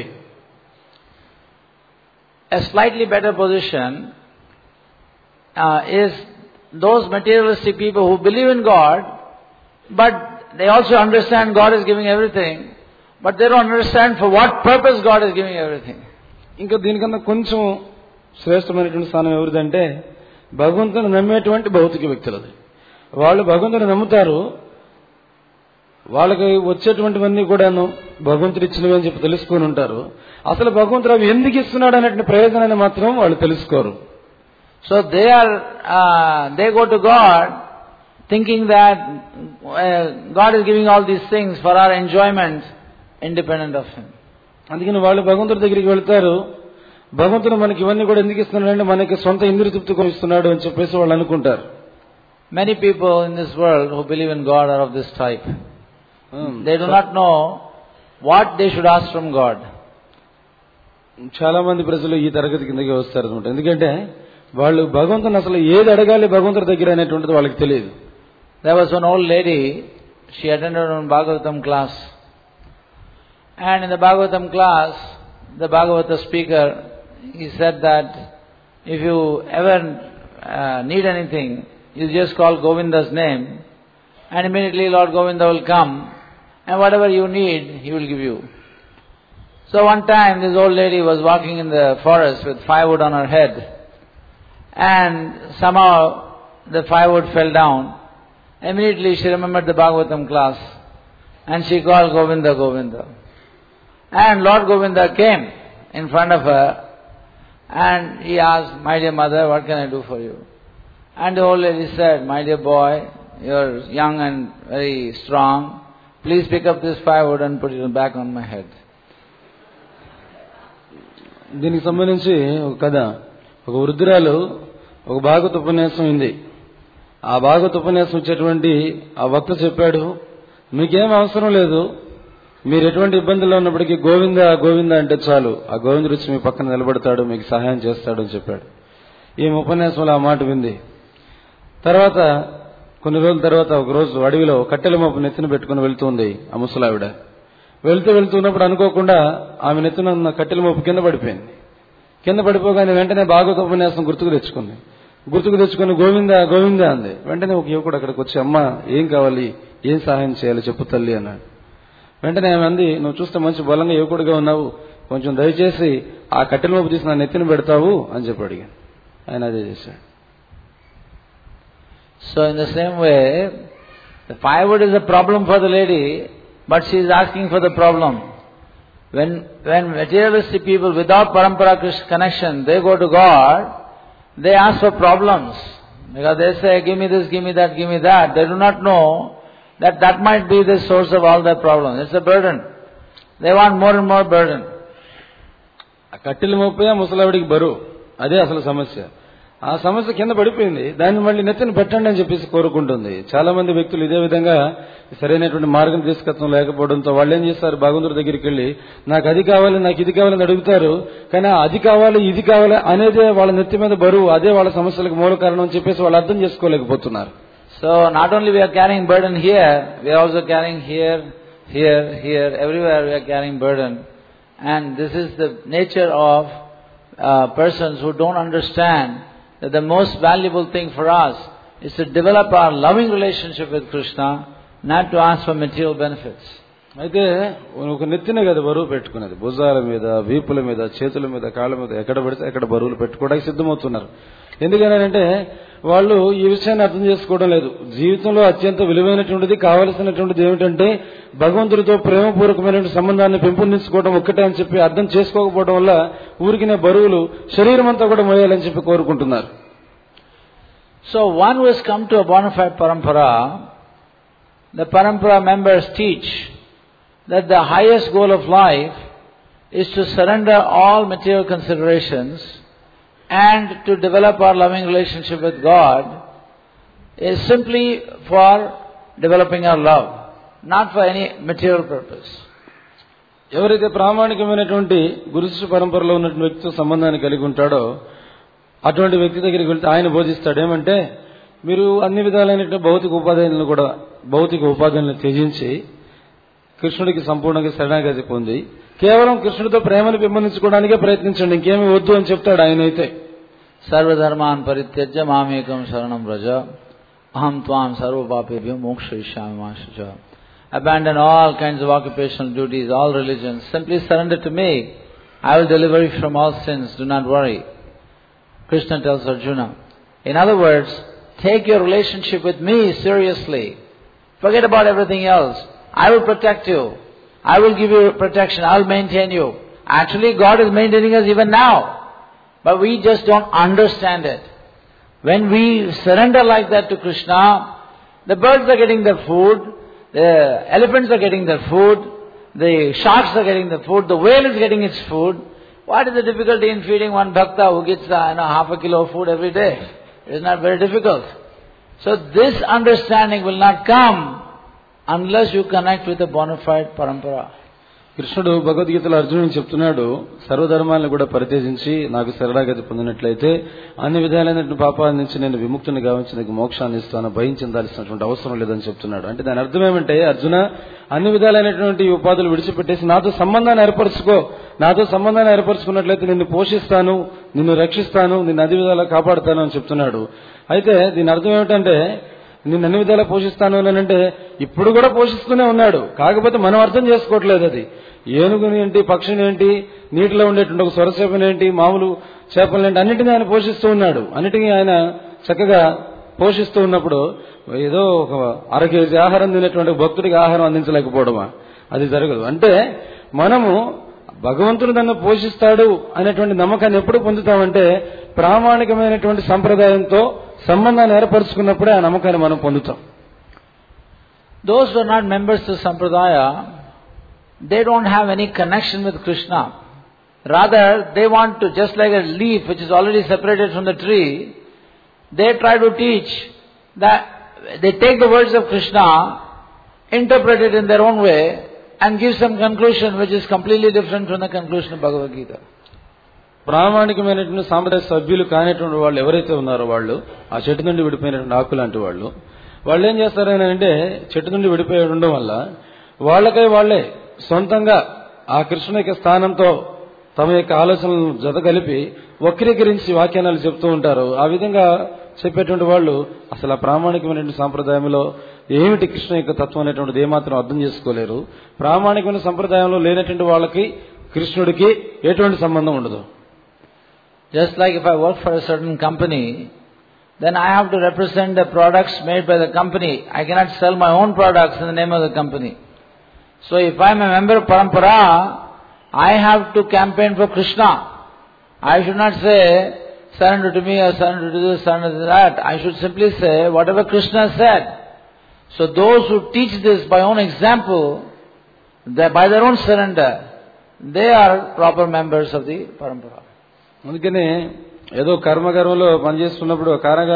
A slightly better position is those materialistic people who believe in God, but they also understand God is giving everything, But they don't understand for what purpose God is giving everything. ఇంకా దీనికన్నా కొంచెం శ్రేష్టమైనటువంటి స్థానం ఎవరిదంటే భగవంతుని నమ్మేటువంటి భౌతిక వ్యక్తులది. వాళ్ళు భగవంతుని నమ్ముతారు, వాళ్ళకి వచ్చేటువంటివన్నీ కూడాను భగవంతుడు ఇచ్చినవి అని చెప్పి తెలుసుకొని ఉంటారు. అసలు భగవంతుడు అవి ఎందుకు ఇస్తున్నాడు అనేటువంటి ప్రయోజనాన్ని మాత్రం వాళ్ళు తెలుసుకోరు. So they go to God thinking that God is giving all these things for our enjoyment independent of Him. అందుకని వాళ్ళు భగవంతుడి దగ్గరికి వెళ్తారు, భగవంతుడు మనకి ఇవన్నీ కూడా ఎందుకు ఇస్తున్నాడంటే మనకి సొంత ఇంద్రియ తృప్తి కోసం ఇస్తున్నాడు అని చెప్పేసి వాళ్ళు అనుకుంటారు. Many people in this world who believe in God are of this type. They do not know what they should ask from God. చాలా మంది ప్రజలు ఈ తరగతి కిందకి వస్తారు అనమాట. ఎందుకంటే వాళ్ళు భగవంతుని అసలు ఏది అడగాలి భగవంతుడి దగ్గర అనేటువంటిది వాళ్ళకి తెలియదు. There was one old lady, she attended one Bhagavatam class. And in the Bhagavatam class, the Bhagavata speaker, he said that if you ever need anything, you just call Govinda's name and immediately Lord Govinda will come and whatever you need, he will give you. So one time this old lady was walking in the forest with firewood on her head and somehow the firewood fell down. Immediately she remembered the Bhagavatam class and she called Govinda, Govinda. And Lord Govinda came in front of her and he asked, my dear mother, what can I do for you? And the old lady said, my dear boy, you're young and very strong. Please pick up this firewood and put it back on my head. దీనికి సంబంధించి ఒక కథ. ఒక వృద్ధురాలు ఒక భాగవత ఉపన్యాసం ఉంది. ఆ భాగవత ఉపన్యాసం వచ్చేటువంటి ఆ వక్త చెప్పాడు, మీకేం అవసరం లేదు, మీరు ఎటువంటి ఇబ్బందుల్లో ఉన్నప్పటికీ గోవింద గోవింద అంటే చాలు, ఆ గోవిందుడు వచ్చి మీ పక్కన నిలబడతాడు, మీకు సహాయం చేస్తాడు అని చెప్పాడు. ఈ ఉపన్యాసంలో ఆ మాట వింది. తర్వాత కొన్ని రోజుల తర్వాత ఒక రోజు అడవిలో కట్టెల మోపు నెత్తిన పెట్టుకుని వెళ్తుంది ఆ ముసలావిడ. వెళ్తున్నప్పుడు అనుకోకుండా ఆమె నెత్తిన ఉన్న కట్టెల మోపు కింద పడిపోయింది. కింద పడిపోగానే వెంటనే భాగవత ఉపన్యాసం గుర్తుకు తెచ్చుకుని గోవింద గోవింద అంది. వెంటనే ఒక యువకుడు అక్కడికి వచ్చి, అమ్మ ఏం కావాలి, ఏం సహాయం చేయాలి చెప్పు తల్లి అన్నాడు. వెంటనే ఆమె అంది, నువ్వు చూస్తే మంచి బలంగా యువకుడిగా ఉన్నావు, కొంచెం దయచేసి ఆ కట్టెల మోపు తీసి నా నెత్తిన పెడతావు అని చెప్పి అడిగాను. ఆయన అదే చేశాడు. So in the same way, the firewood is a problem for the lady, but she is asking for the problem. When materialistic people without Parampara Krishna connection, they go to God, they ask for problems. Because they say, give me this, give me that, give me that. They do not know that might be the source of all their problems. It's a burden. They want more and more burden. ఆ కట్టెల మోపే ముసలావిడికి బరువు, అదే అసలు సమస్య. ఆ సమస్య కింద పడిపోయింది, దాన్ని మళ్ళీ నెత్తిని పెట్టండి అని చెప్పేసి కోరుకుంటుంది. చాలా మంది వ్యక్తులు ఇదే విధంగా సరైనటువంటి మార్గం తీసుకొచ్చడం లేకపోవడంతో వాళ్ళు ఏం చేస్తారు, భగవంతుడి దగ్గరికి వెళ్ళి నాకు అది కావాలి, నాకు ఇది కావాలని అడుగుతారు. కానీ అది కావాలి, ఇది కావాలి అనేదే వాళ్ళ నెత్తి మీద బరువు, అదే వాళ్ళ సమస్యలకు మూల కారణం అని చెప్పేసి వాళ్ళు అర్థం చేసుకోలేకపోతున్నారు. So not only we are carrying burden here, we are also carrying here, everywhere we are carrying burden. And this is the nature of persons who don't understand that the most valuable thing for us is to develop our loving relationship with Krishna, not to ask for material benefits. అయితే ఒక నెత్తిన కదా బరువు పెట్టుకునేది, భుజాల మీద, వీపుల మీద, చేతుల మీద, కాళ్ళ మీద ఎక్కడ పడితే అక్కడ బరువులు పెట్టుకోవడానికి సిద్ధమవుతున్నారు. ఎందుకనంటే వాళ్ళు ఈ విషయాన్ని అర్థం చేసుకోవడం లేదు. జీవితంలో అత్యంత విలువైనటువంటిది, కావలసినటువంటిది ఏమిటంటే భగవంతుడితో ప్రేమపూర్వకమైనటువంటి సంబంధాన్ని పెంపొందించుకోవడం ఒక్కటే అని చెప్పి అర్థం చేసుకోకపోవడం వల్ల ఊరికినే బరువులు శరీరం అంతా కూడా మోయాలని చెప్పి కోరుకుంటున్నారు. So one who has come to a bona fide parampara, the parampara members teach that the highest goal of life is to surrender all material considerations and to develop our loving relationship with God is simply for developing our love, not for any material purpose. ఎవరైతే ప్రామాణికమైనటువంటి గురుశిష్య పరంపరలో ఉన్నటువంటి వ్యక్తితో సంబంధాన్ని కలిగి ఉంటాడో అటువంటి వ్యక్తి దగ్గరికి వెళ్తే ఆయన బోధిస్తాడు ఏమంటే, మీరు అన్ని విధాలైనటువంటి భౌతిక ఉపాధులను త్యజించి కృష్ణుడికి సంపూర్ణంగా శరణాగతి పొంది కేవలం కృష్ణుడితో ప్రేమను పెంపొందించుకోవడానికే ప్రయత్నించండి, ఇంకేమీ వద్దు అని చెప్తాడు ఆయన. అయితే సర్వధర్మాన్ పరిత్యజ్య మామేకం శరణం వ్రజ అహం త్వాం సర్వపాపేభ్యో మోక్షయిష్యామి మా శుచ. abandon all kinds of occupational duties, all religions. Simply surrender to me. I will deliver you from all sins. Do not worry. Krishna tells Arjuna. In other words, take your relationship with me seriously. Forget about everything else. I will protect you. I will give you protection. I will maintain you. Actually, God is maintaining us even now. But we just don't understand it. When we surrender like that to Krishna, the birds are getting their food, the elephants are getting their food, the sharks are getting the food, the whale is getting its food. What is the difficulty in feeding one bhakta who gets half a kilo of food every day? It is not very difficult. So this understanding will not come unless you connect with a bona fide parampara. కృష్ణుడు భగవద్గీతలో అర్జునుడికి చెప్తున్నాడు, సర్వధర్మాలను కూడా పరిత్యజించి నాకు శరణాగతి పొందినట్లయితే అన్ని విధాలైనటువంటి పాపాల నుంచి నేను విముక్తిని గావించి నీకు మోక్షాన్ని ఇస్తాను, భయం చెందాల్సినటువంటి అవసరం లేదని చెప్తున్నాడు. అంటే దాని అర్థం ఏమంటే, అర్జున అన్ని విధాలైనటువంటి ఉపాధులు విడిచిపెట్టేసి నాతో సంబంధాన్ని ఏర్పరచుకో. నాతో సంబంధాన్ని ఏర్పరచుకున్నట్లయితే నిన్ను పోషిస్తాను, నిన్ను రక్షిస్తాను, నిన్ను అన్ని విధాలా కాపాడుతాను అని చెప్తున్నాడు. అయితే దీని అర్థం ఏమిటంటే, నిన్ను అన్ని విధాలా పోషిస్తాను అని అంటే ఇప్పుడు కూడా పోషిస్తూనే ఉన్నాడు. కాకపోతే మనం అర్థం చేసుకోవట్లేదు. అది ఏనుగుని ఏంటి, పక్షిని ఏంటి, నీటిలో ఉండేటువంటి ఒక సొరచేపని ఏంటి, మామూలు చేపలనేంటి, అన్నిటినీ ఆయన పోషిస్తూ ఉన్నాడు. అన్నిటినీ ఆయన చక్కగా పోషిస్తూ ఉన్నప్పుడు ఏదో ఒక 1/2 కేజీ ఆహారం తినేటువంటి భక్తుడికి ఆహారం అందించలేకపోవడమా? అది జరగదు. అంటే మనము భగవంతుడు నన్ను పోషిస్తాడు అనేటువంటి నమ్మకాన్ని ఎప్పుడు పొందుతామంటే, ప్రామాణికమైనటువంటి సంప్రదాయంతో సంబంధాన్ని ఏర్పరచుకున్నప్పుడే ఆ నమ్మకాన్ని మనం పొందుతాం. Those who are not members of Sampradaya, they don't have any connection with Krishna. Rather, they want to, just like a leaf which is already separated from the tree, they try to teach that they take the words of Krishna, interpret it in their own way, and give some conclusion which is completely different from the conclusion of Bhagavad Gita. ప్రామాణికమైనటువంటి సాంప్రదాయ సభ్యులు కానిటువంటి వాళ్ళు ఎవరైతే ఉన్నారో వాళ్ళు, ఆ చెట్టు నుండి విడిపోయినటువంటి ఆకు లాంటి వాళ్ళు ఏం చేస్తారని అంటే, చెట్టు నుండి విడిపోయి ఉండడం వల్ల వాళ్ళకై వాళ్లే సొంతంగా ఆ కృష్ణుని యొక్క స్థానంతో తమ యొక్క ఆలోచనలను జత కలిపి వక్రీకరించి వ్యాఖ్యానాలు చెప్తూ ఉంటారు. ఆ విధంగా చెప్పేటువంటి వాళ్ళు అసలు ఆ ప్రామాణికమైనటువంటి సాంప్రదాయంలో ఏమిటి కృష్ణ యొక్క తత్వం అనేటువంటిది ఏమాత్రం అర్థం చేసుకోలేరు. ప్రామాణికమైన సంప్రదాయంలో లేనటువంటి వాళ్ళకి కృష్ణుడికి ఎటువంటి సంబంధం ఉండదు. Just like if I work for a certain company, then I have to represent the products made by the company. I cannot sell my own products in the name of the company. So if I am a member of Parampara, I have to campaign for Krishna. I should not say, surrender to me or surrender to this, surrender to that. I should simply say whatever Krishna said. So those who teach this by own example, by their own surrender, they are proper members of the Parampara. అందుకనే ఏదో కర్మగారంలో పనిచేస్తున్నప్పుడు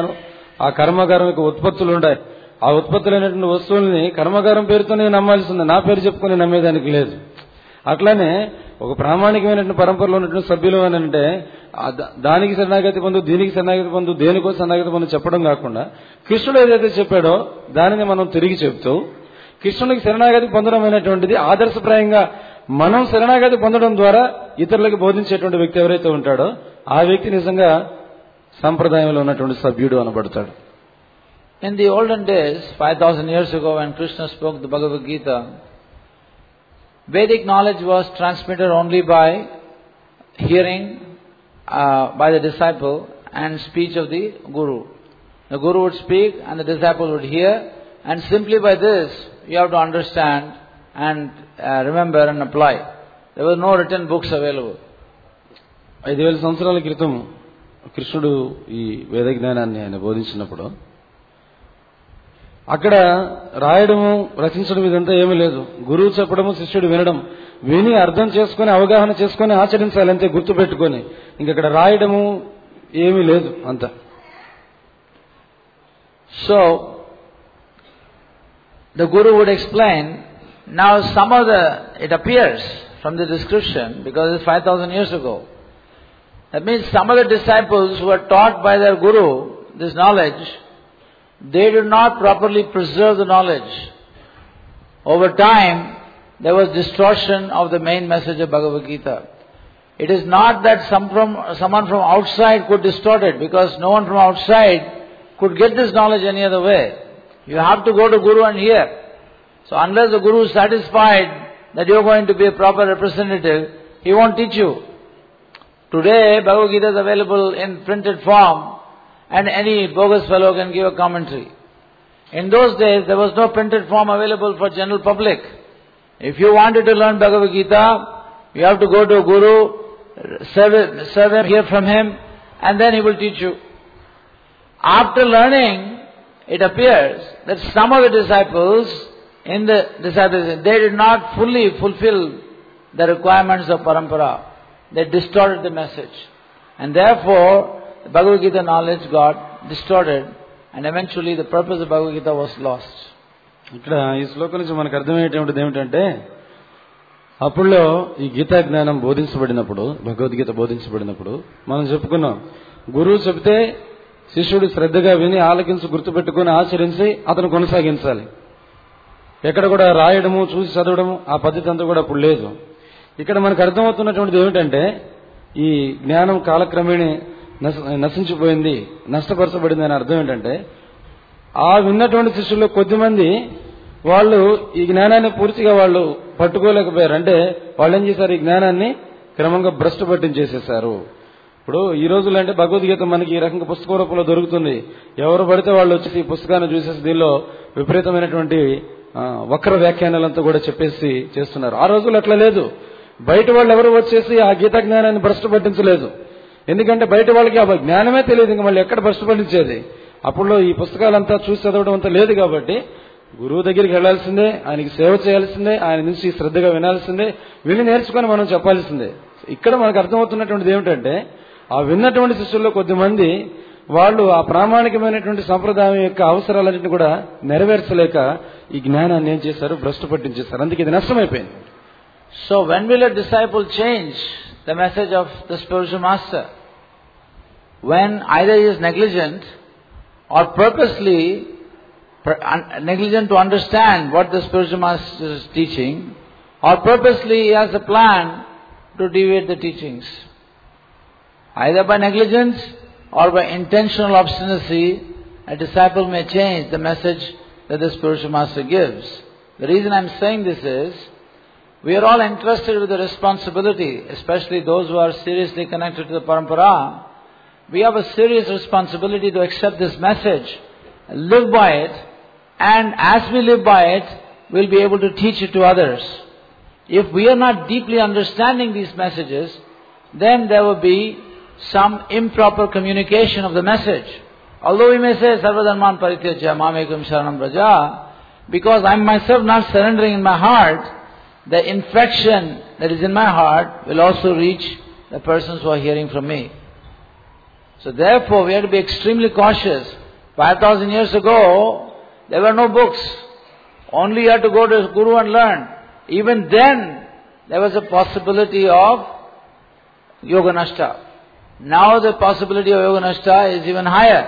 ఆ కర్మగారం యొక్క ఉత్పత్తులు ఉంటాయి. ఆ ఉత్పత్తులైనటువంటి వస్తువుల్ని కర్మగారం పేరుతోనే నమ్మాల్సింది, నా పేరు చెప్పుకొని నమ్మేదానికి లేదు. అట్లానే ఒక ప్రామాణికమైనటువంటి పరంపరలో ఉన్నటువంటి సభ్యులు అని అంటే దానికి శరణాగతి పొందు, దీనికి శరణాగతి పొందు, దేనికో శరణాగతి పొందు చెప్పడం కాకుండా కృష్ణుడు ఏదైతే చెప్పాడో దానిని మనం తిరిగి చెప్తూ కృష్ణుడికి శరణాగతి పొందడం అనేటువంటిది ఆదర్శప్రాయంగా మనం శరణాగతి పొందడం ద్వారా ఇతరులకు బోధించేటువంటి వ్యక్తి ఎవరైతే ఉంటాడో ఆ వ్యక్తి నిజంగా సంప్రదాయంలో ఉన్నటువంటి సభ్యుడు అనబడతాడు. In the olden days, 5,000 years ago, when Krishna spoke the Bhagavad Gita, Vedic knowledge was transmitted only by hearing by the disciple and speech of the Guru. The Guru would speak and the disciple would hear, and simply by this you have to understand and remember and apply. There were no written books available. 5,000 సంవత్సరాల క్రితం కృష్ణుడు ఈ వేద జ్ఞానాన్ని ఆయన బోధించినప్పుడు అక్కడ రాయడము, రచించడం ఇదంతా ఏమీ లేదు. గురువు చెప్పడము, శిష్యుడు వినడం, విని అర్థం చేసుకుని అవగాహన చేసుకుని ఆచరించాలి, అంతే గుర్తుపెట్టుకొని. ఇంకక్కడ రాయడము ఏమీ లేదు అంత. So the Guru would explain. Now it appears from the description, because it's 5,000 years ago. That means some of the disciples who were taught by their Guru this knowledge, they did not properly preserve the knowledge. Over time, there was distortion of the main message of Bhagavad Gita. It is not that someone from outside could distort it, because no one from outside could get this knowledge any other way. You have to go to Guru and hear. So unless the Guru is satisfied that you are going to be a proper representative, he won't teach you. Today, Bhagavad Gita is available in printed form and any bogus fellow can give a commentary. In those days, there was no printed form available for general public. If you wanted to learn Bhagavad Gita, you have to go to a Guru, serve him, hear from him, and then he will teach you. After learning, it appears that some of the disciples, they did not fully fulfill the requirements of parampara. They distorted the message. And therefore, the Bhagavad Gita knowledge got distorted, and eventually the purpose of Bhagavad Gita was lost. ఇక్కడ ఈ శ్లోకం నుంచి మనకు అర్థమయ్యేటువంటిది ఏమిటంటే, అప్పుడులో ఈ గీతా జ్ఞానం బోధించబడినప్పుడు, భగవద్గీత బోధించబడినప్పుడు మనం చెప్పుకున్నాం, గురువు చెబితే శిష్యుడు శ్రద్ధగా విని ఆలకించి గుర్తుపెట్టుకుని ఆచరించి అతను కొనసాగించాలి. ఎక్కడ కూడా రాయడము, చూసి చదవడము, ఆ పద్ధతి అంతా కూడా అప్పుడు లేదు. ఇక్కడ మనకు అర్థమవుతున్నటువంటిది ఏమిటంటే, ఈ జ్ఞానం కాలక్రమేణి నశించిపోయింది, నష్టపరచబడింది అని అర్థం ఏంటంటే, ఆ విన్నటువంటి శిష్యుల్లో కొద్దిమంది వాళ్ళు ఈ జ్ఞానాన్ని పూర్తిగా వాళ్ళు పట్టుకోలేకపోయారు. అంటే వాళ్ళు ఏం చేశారు, ఈ జ్ఞానాన్ని క్రమంగా భ్రష్టు పట్టించేసేశారు. ఇప్పుడు ఈ రోజుల్లో అంటే భగవద్గీత మనకి ఈ రకంగా పుస్తక రూపంలో దొరుకుతుంది. ఎవరు పడితే వాళ్ళు వచ్చి ఈ పుస్తకాన్ని చూసేసి దీనిలో విపరీతమైనటువంటి వక్ర వ్యాఖ్యానాలంతా కూడా చెప్పేసి చేస్తున్నారు. ఆ రోజుల్లో అట్లా లేదు. బయట వాళ్ళు ఎవరు వచ్చేసి ఆ గీతా జ్ఞానాన్ని భ్రష్టు పట్టించలేదు. ఎందుకంటే బయట వాళ్ళకి ఆ జ్ఞానమే తెలియదు, ఇంకా మళ్ళీ ఎక్కడ భ్రష్టు పట్టించేది. అప్పుడులో ఈ పుస్తకాలంతా చూసి చదవడం అంతా లేదు కాబట్టి గురువు దగ్గరికి వెళ్లాల్సిందే, ఆయనకి సేవ చేయాల్సిందే, ఆయన నుంచి శ్రద్ధగా వినాల్సిందే, విని నేర్చుకొని మనం చెప్పాల్సిందే. ఇక్కడ మనకు అర్థమవుతున్నటువంటిది ఏమిటంటే, ఆ విన్నటువంటి శిష్యుల్లో కొద్దిమంది వాళ్ళు ఆ ప్రామాణికమైనటువంటి సంప్రదాయం యొక్క అవసరాలన్నింటినీ కూడా నెరవేర్చలేక ఈ జ్ఞానాన్ని ఏం చేశారు, భ్రష్టు పట్టించేశారు. అందుకే ఇది నష్టమైపోయింది. So when will a disciple change the message of the spiritual master? When either he is negligent or purposely negligent to understand what the spiritual master is teaching, or purposely he has a plan to deviate the teachings. Either by negligence or by intentional obstinacy, a disciple may change the message that the spiritual master gives. The reason I am saying this is, we are all entrusted with the responsibility, especially those who are seriously connected to the parampara. We have a serious responsibility to accept this message, live by it, and as we live by it, we'll be able to teach it to others. If we are not deeply understanding these messages, then there will be some improper communication of the message. Although we may say, Sarvadharman Parityaja Mamekam Sharanam Braja, because I am myself not surrendering in my heart, the infection that is in my heart will also reach the persons who are hearing from me. So therefore, we have to be extremely cautious. 5,000 years ago, there were no books. Only you had to go to Guru and learn. Even then, there was a possibility of Yoga Nashta. Now the possibility of Yoga Nashta is even higher.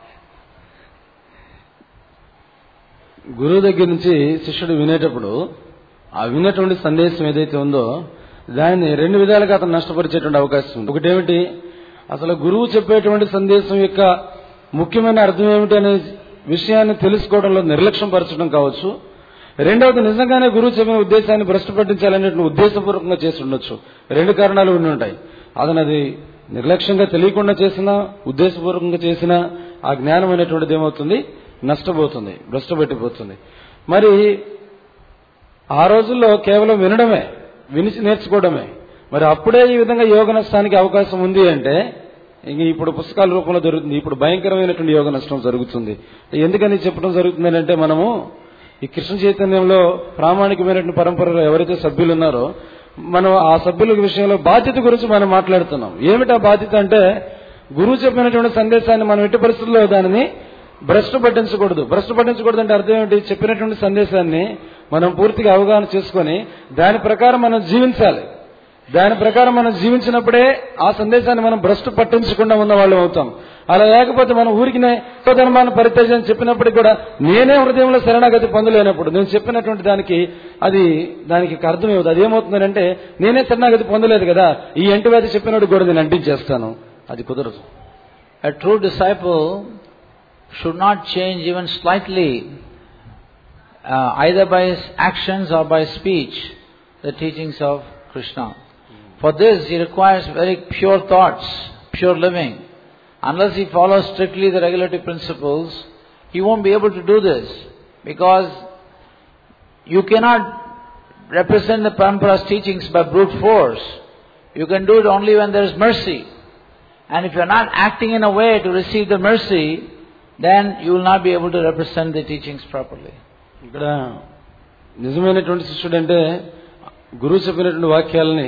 గురువు దగ్గర నుంచి శిష్యుడు వినేటప్పుడు ఆ విన్నటువంటి సందేశం ఏదైతే ఉందో దాన్ని రెండు విధాలుగా అతను నష్టపరిచేటువంటి అవకాశం ఉంది. ఒకటేమిటి, అసలు గురువు చెప్పేటువంటి సందేశం యొక్క ముఖ్యమైన అర్థం ఏమిటి అనే విషయాన్ని తెలుసుకోవడంలో నిర్లక్ష్యం పరచడం కావచ్చు. రెండవది, నిజంగానే గురువు చెప్పిన ఉద్దేశాన్ని భ్రష్టు పట్టించాలనేటువంటి ఉద్దేశపూర్వకంగా చేసి ఉండొచ్చు. రెండు కారణాలు ఉండి ఉంటాయి. అతను అది నిర్లక్ష్యంగా తెలియకుండా చేసినా, ఉద్దేశపూర్వకంగా చేసినా ఆ జ్ఞానం అనేటువంటిది ఏమవుతుంది, నష్టపోతుంది, భ్రష్టు పట్టిపోతుంది. మరి ఆ రోజుల్లో కేవలం వినడమే, విని నేర్చుకోవడమే. మరి అప్పుడే ఈ విధంగా యోగ నష్టానికి అవకాశం ఉంది అంటే ఇంక ఇప్పుడు పుస్తకాల రూపంలో జరుగుతుంది. ఇప్పుడు భయంకరమైనటువంటి యోగ నష్టం జరుగుతుంది. ఎందుకని చెప్పడం జరుగుతుంది అంటే, మనము ఈ కృష్ణ చైతన్యంలో ప్రామాణికమైనటువంటి పరంపరలో ఎవరైతే సభ్యులు ఉన్నారో మనం ఆ సభ్యుల విషయంలో బాధ్యత గురించి మనం మాట్లాడుతున్నాం. ఏమిటా బాధ్యత అంటే, గురువు చెప్పినటువంటి సందేశాన్ని మనం ఎట్టి పరిస్థితుల్లో దానిని భ్రష్టు పట్టించకూడదు. భ్రష్టు పట్టించకూడదు అంటే అర్థం ఏమిటి, చెప్పినటువంటి సందేశాన్ని మనం పూర్తిగా అవగాహన చేసుకొని దాని ప్రకారం మనం జీవించాలి. దాని ప్రకారం మనం జీవించినప్పుడే ఆ సందేశాన్ని మనం భ్రష్టు పట్టించకుండా ఉన్న వాళ్ళు అవుతాం. అలా లేకపోతే మనం ఊరికినే ధర్మాన్ని పరిత్యజం చెప్పినప్పటికీ కూడా నేనే హృదయంలో శరణాగతి పొందలేనప్పుడు, నేను చెప్పినటువంటి దానికి అర్థం ఏమవుతుంది, అదేమవుతుందంటే నేనే శరణాగతి పొందలేదు కదా, ఈ ఎంటివాది చెప్పినట్టు కూడా నేను అంటించేస్తాను. అది కుదరదు. A true disciple should not change even slightly either by his actions or by speech, the teachings of Krishna. For this, he requires very pure thoughts, pure living. Unless he follows strictly the regulative principles, he won't be able to do this. Because you cannot represent the Parampara's teachings by brute force. You can do it only when there is mercy. And if you are not acting in a way to receive the mercy, then you will not be able to represent the teachings properly. ఇక్కడ నిజమైనటువంటి శిష్యుడు అంటే గురువు చెప్పినటువంటి వాక్యాలని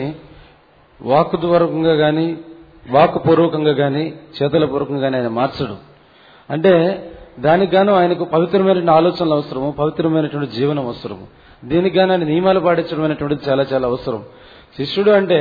వాక్కు పూర్వకంగా కానీ వాక్కు పూర్వకంగా కానీ చేతల పూర్వకంగా కానీ ఆయన మార్చడు. అంటే దానికి గాను ఆయనకు పవిత్రమైనటువంటి ఆలోచనలు అవసరము, పవిత్రమైనటువంటి జీవనం అవసరము. దీనికి గాను ఆయన నియమాలు పాటించడం అనేటువంటిది చాలా చాలా అవసరం. శిష్యుడు అంటే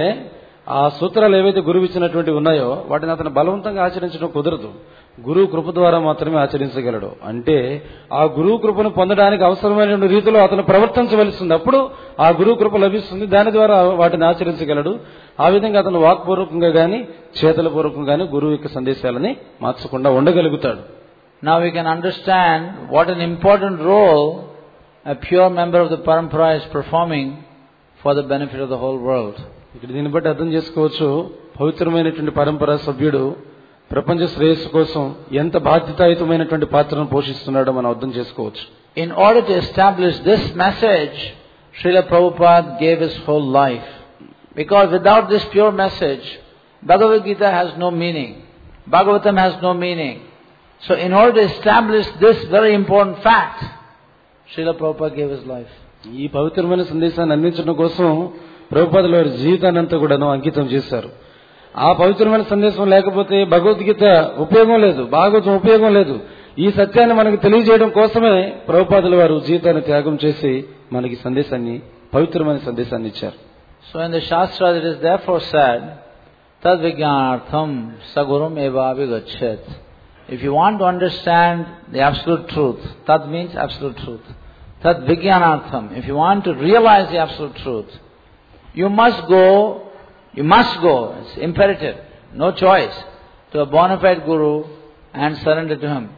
ఆ సూత్రాలు ఏవైతే గురువు ఇచ్చినటువంటి ఉన్నాయో వాటిని అతను బలవంతంగా ఆచరించడం కుదరదు. గురువు కృప ద్వారా మాత్రమే ఆచరించగలడు. అంటే ఆ గురువు కృపను పొందడానికి అవసరమైనటువంటి రీతిలో అతను ప్రవర్తించవలసింది. అప్పుడు ఆ గురువు కృప లభిస్తుంది. దాని ద్వారా వాటిని ఆచరించగలడు. ఆ విధంగా అతను వాక్పూర్వకంగా గాని చేతల పూర్వకంగా గాని గురువు యొక్క సందేశాలని మార్చకుండా ఉండగలుగుతాడు. Now we can understand what an important role a pure member of the Parampara is performing for the benefit of the whole world. ఇక్కడ దీన్ని బట్టి అర్థం చేసుకోవచ్చు, పవిత్రమైనటువంటి పరంపర సభ్యుడు ప్రపంచ శ్రేయస్సు కోసం ఎంత బాధ్యతాయుతమైనటువంటి పాత్రను పోషిస్తున్నాడో మనం అర్థం చేసుకోవచ్చు. In order to establish this message, Srila Prabhupada gave his whole life. Because without this pure message, Bhagavad Gita has no meaning. Bhagavatam has no meaning. So in order to establish this very important fact, Srila Prabhupada gave his life. ఈ పవిత్రమైన సందేశాన్ని అందించడం కోసం ప్రభుపాదుల వారి జీవితాన్ని అంతా కూడాను అంకితం చేశారు. ఆ పవిత్రమైన సందేశం లేకపోతే భగవద్గీత ఉపయోగం లేదు, భాగవతం ఉపయోగం లేదు. ఈ సత్యాన్ని మనకు తెలియజేయడం కోసమే ప్రభుపాదుల వారు జీవితాన్ని త్యాగం చేసి మనకి సందేశాన్ని, పవిత్రమైన సందేశాన్ని ఇచ్చారు. So in the Shastra it is therefore said, Tad Vijnanartham Sagurum Eva Avigachet. If you want to understand the absolute truth, Tad means absolute truth. Tad Vijnanartham. If you want to realize the absolute truth, you must go, it's imperative, no choice, to a bona fide guru and surrender to him.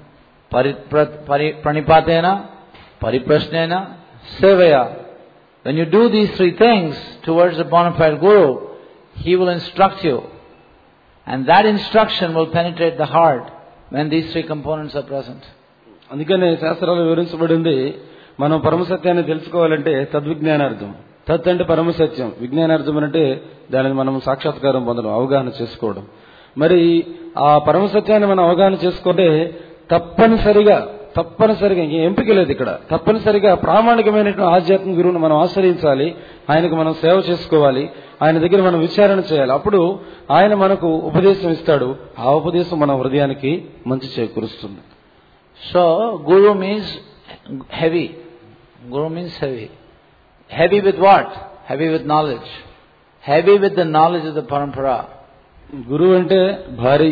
Pranipatena, pariprasnena, sevaya. When you do these three things towards a bona fide guru, he will instruct you. And that instruction will penetrate the heart when these three components are present. అందుకనే శాస్త్రాలు వివరించబడింది, మనం పరమసత్యాన్ని తెలుసుకోవాలంటే తద్విజ్ఞానార్థం. తత్ అంటే పరమసత్యం, విజ్ఞానార్థం అంటే దానిని మనం సాక్షాత్కారం పొందడం, అవగాహన చేసుకోవడం. మరి ఆ పరమసత్యాన్ని మనం అవగాహన చేసుకుంటే తప్పనిసరిగా ఎంపిక లేదు ఇక్కడ, తప్పనిసరిగా ప్రామాణికమైనటువంటి ఆధ్యాత్మిక గురువును మనం ఆశ్రయించాలి. ఆయనకు మనం సేవ చేసుకోవాలి, ఆయన దగ్గర మనం విచారణ చేయాలి. అప్పుడు ఆయన మనకు ఉపదేశం ఇస్తాడు. ఆ ఉపదేశం మన హృదయానికి మంచి చేకూరుస్తుంది. So guru means heavy. Guru means heavy. Heavy with what? Heavy with knowledge. Heavy with the knowledge of the parampara. గురువు అంటే భారీ.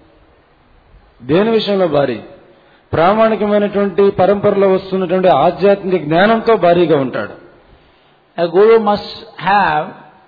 దేని విషయంలో భారీ? ప్రామాణికమైనటువంటి పరంపరలో వస్తున్నటువంటి ఆధ్యాత్మిక జ్ఞానంతో భారీగా ఉంటాడు. A guru must have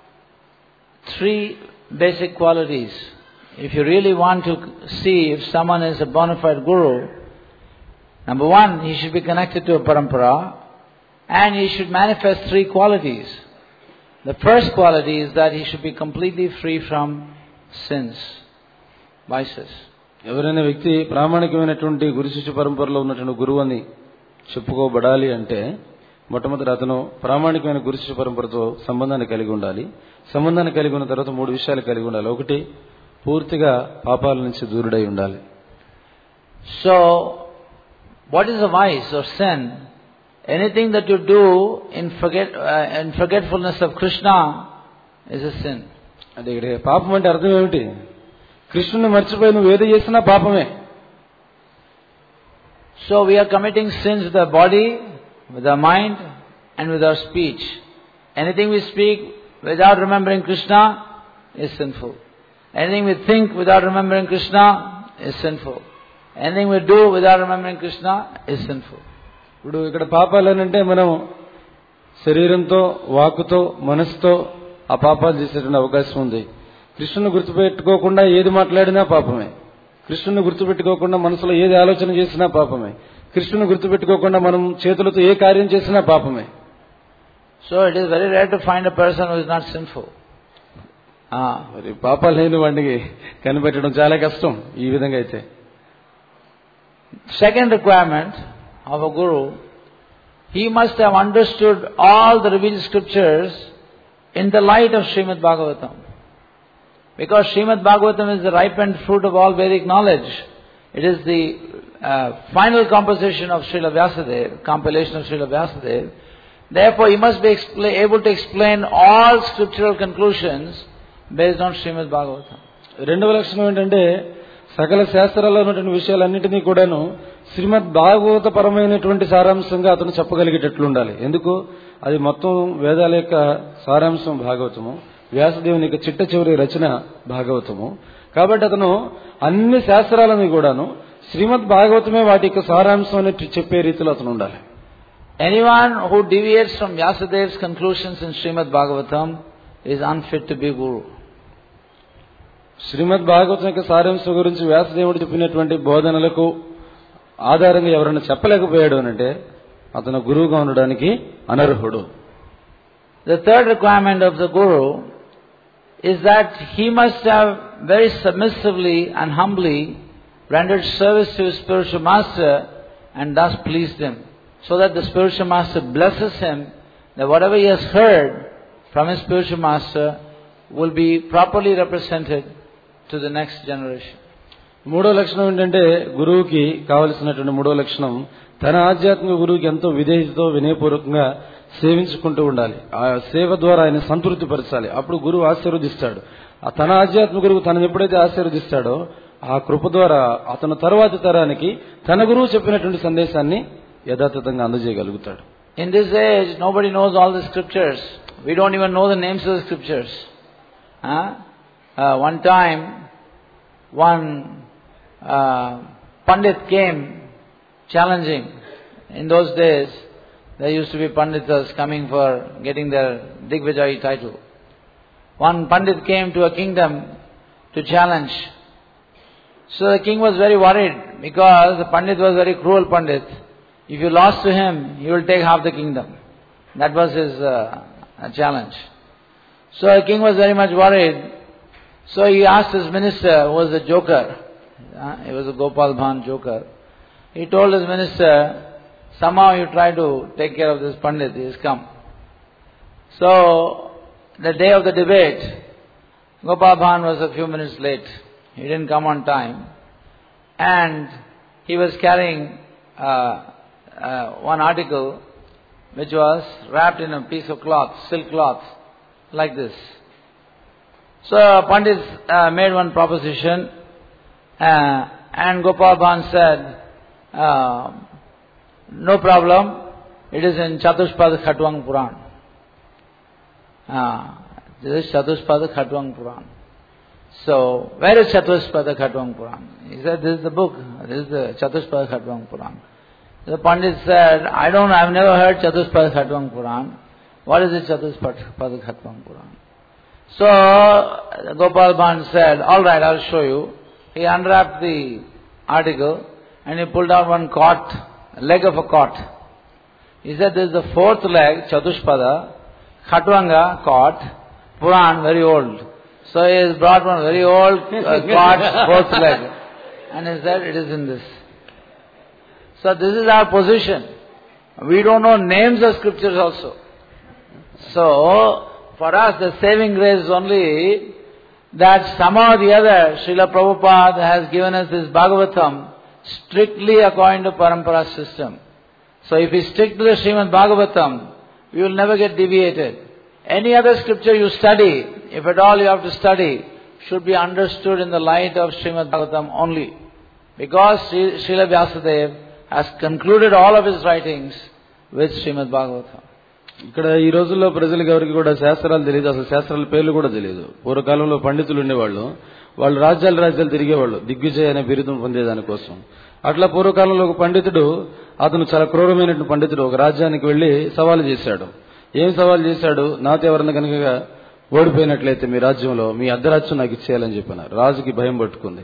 three basic qualities. If you really want to see if someone is a bona fide guru, number one, he should be connected to a parampara and he should manifest three qualities. The first quality is that he should be completely free from sins, vices. ఎవరైనా వ్యక్తి ప్రామాణికమైనటువంటి గురు శిష్య పరంపరలో ఉన్నటువంటి గురువు అని చెప్పుకోబడాలి అంటే మొట్టమొదటి అతను ప్రామాణికమైన గురు శిష్య పరంపరతో సంబంధాన్ని కలిగి ఉండాలి. సంబంధాన్ని కలిగి ఉన్న తర్వాత మూడు విషయాలు కలిగి ఉండాలి. ఒకటి, పూర్తిగా పాపాల నుంచి దూరుడై ఉండాలి. So, what is a vice or sin? Anything that you do in forgetfulness of Krishna is a sin. అంటే ఇక్కడ పాపం అంటే అర్థం ఏమిటి? కృష్ణుని మర్చిపోయి నువ్వు ఏది చేసినా పాపమే. So we are committing sins with our body, with our mind and with our speech. Anything we speak without remembering Krishna is sinful. Anything we think without remembering Krishna is sinful. Anything we do without remembering Krishna is sinful. ఇప్పుడు ఇక్కడ పాపాలు అంటే మనం శరీరంతో, వాక్కుతో, మనసుతో ఆ పాపాలు చేసేటువంటి అవకాశం ఉంది. కృష్ణుని గుర్తుపెట్టుకోకుండా ఏది మాట్లాడినా పాపమే. కృష్ణుని గుర్తుపెట్టుకోకుండా మనసులో ఏది ఆలోచన చేసినా పాపమే. కృష్ణుని గుర్తుపెట్టుకోకుండా మనం చేతులతో ఏ కార్యం చేసినా పాపమే. So it is very rare to find a person who is not sinful. మరి పాపాలు లేని వాడిని కనిపెట్టడం చాలా కష్టం ఈ విధంగా అయితే. Second requirement of a guru, he must have understood all the revealed scriptures in the light of Srimad Bhagavatam. Because Srimad Bhagavatam is the ripened fruit of all Vedic knowledge. It is the final composition of Srila Vyasadeva, compilation of Srila Vyasadeva. Therefore, he must be able to explain all scriptural conclusions based on Srimad Bhagavatam. రెండవ లక్షణం ఏంటంటే సకల శాస్త్రాల్లో ఉన్నటువంటి విషయాలన్నింటినీ కూడాను శ్రీమద్ భాగవత పరమైనటువంటి సారాంశంగా అతను చెప్పగలిగేటట్లు ఉండాలి. ఎందుకు? అది మొత్తం వేదాల యొక్క సారాంశం భాగవతము, వ్యాసదేవుని యొక్క చిట్ట చివరి రచన భాగవతము. కాబట్టి అతను అన్ని శాస్త్రాలని కూడాను శ్రీమద్ భాగవతమే వాటి యొక్క సారాంశం అని చెప్పే రీతిలో అతను ఉండాలి. Anyone who deviates from Vyasadev's conclusions in Srimad Bhagavatam is unfit to be guru. శ్రీమద్ భాగవతం యొక్క సారాంశం గురించి వ్యాసదేవుడు చెప్పినటువంటి బోధనలకు ఆధారంగా ఎవరైనా చెప్పలేకపోయాడు అంటే అతను గురువుగా ఉండడానికి అనర్హుడు. The third requirement of the guru is that he must have very submissively and humbly rendered service to his spiritual master and thus pleased him, so that the spiritual master blesses him, that whatever he has heard from his spiritual master will be properly represented to the next generation. మూడో లక్షణం ఏంటంటే గురువుకి కావలసినటువంటి మూడో లక్షణం తన ఆధ్యాత్మిక గురువుకి ఎంతో విధేయతతో వినయపూర్వకంగా సేవించుకుంటూ ఉండాలి. ఆ సేవ ద్వారా ఆయన సంతృప్తి పరచాలి. అప్పుడు గురువు ఆశీర్వదిస్తాడు. తన ఆధ్యాత్మిక గురువు తనను ఎప్పుడైతే ఆశీర్వదిస్తాడో ఆ కృప ద్వారా అతను తర్వాతి తరానికి తన గురువు చెప్పినటువంటి సందేశాన్ని యథాతథంగా అందజేయగలుగుతాడు. In this age, nobody knows all the scriptures. We don't even know the names of the scriptures. One time, one Pandit came challenging. In those days, there used to be Panditas coming for getting their Digvijayi title. One Pandit came to a kingdom to challenge. So the king was very worried because the Pandit was a very cruel Pandit. If you lost to him, he will take half the kingdom. That was his challenge. So the king was very much worried. So he asked his minister, who was a joker, he was a Gopal Bhan joker. He told his minister, somehow you try to take care of this Pandit, he has come. So the day of the debate, Gopal Bhan was a few minutes late. He didn't come on time. And he was carrying one article which was wrapped in a piece of cloth, silk cloth, like this. So Pandit made one proposition and Gopal Bhan said, no problem, it is in Chatushpada Khatwang Puran. This is Chatushpada Khatwang Puran. So, where is Chatushpada Khatwang Puran? He said, this is the book, this is the Chatushpada Khatwang Puran. The Pandit said, I've never heard Chatushpada Khatwang Puran. What is it Chatushpada Khatwang Puran? So, Gopal Bhan said, alright, I'll show you. He unwrapped the article and he pulled out one cot, a leg of a cot. He said, this is the fourth leg, Chatushpada, Khatwanga, cot, Puran, very old. So he has brought one very old cot, fourth leg. And he said, it is in this. So this is our position. We don't know names of scriptures also. So, for us the saving grace is only that somehow or the other Srila Prabhupada has given us this Bhagavatam strictly according to Parampara system. So if we stick to the Srimad Bhagavatam, we will never get deviated. Any other scripture you study, if at all you have to study, should be understood in the light of Srimad Bhagavatam only. Because Srila Vyasadeva has concluded all of his writings with Srimad Bhagavatam. ఇక్కడ ఈ రోజుల్లో ప్రజలకు ఎవరికి కూడా శాస్త్రాలు తెలియదు, అసలు శాస్త్రాల పేర్లు కూడా తెలియదు. పూర్వకాలంలో పండితులు ఉండేవాళ్ళు, వాళ్ళు రాజ్యాలు తిరిగేవాళ్ళు దిగ్విజయ అనే బిరుదం పొందేదానికోసం. అట్లా పూర్వకాలంలో ఒక పండితుడు, అతను చాలా క్రూరమైనటువంటి పండితుడు, ఒక రాజ్యానికి వెళ్లి సవాలు చేశాడు. ఏం సవాలు చేశాడు? నాతో ఎవరన్నా కనుక ఓడిపోయినట్లయితే మీ రాజ్యంలో మీ అర్ధరాజ్యం నాకు ఇచ్చేయాలని చెప్పాను. రాజుకి భయం పట్టుకుంది.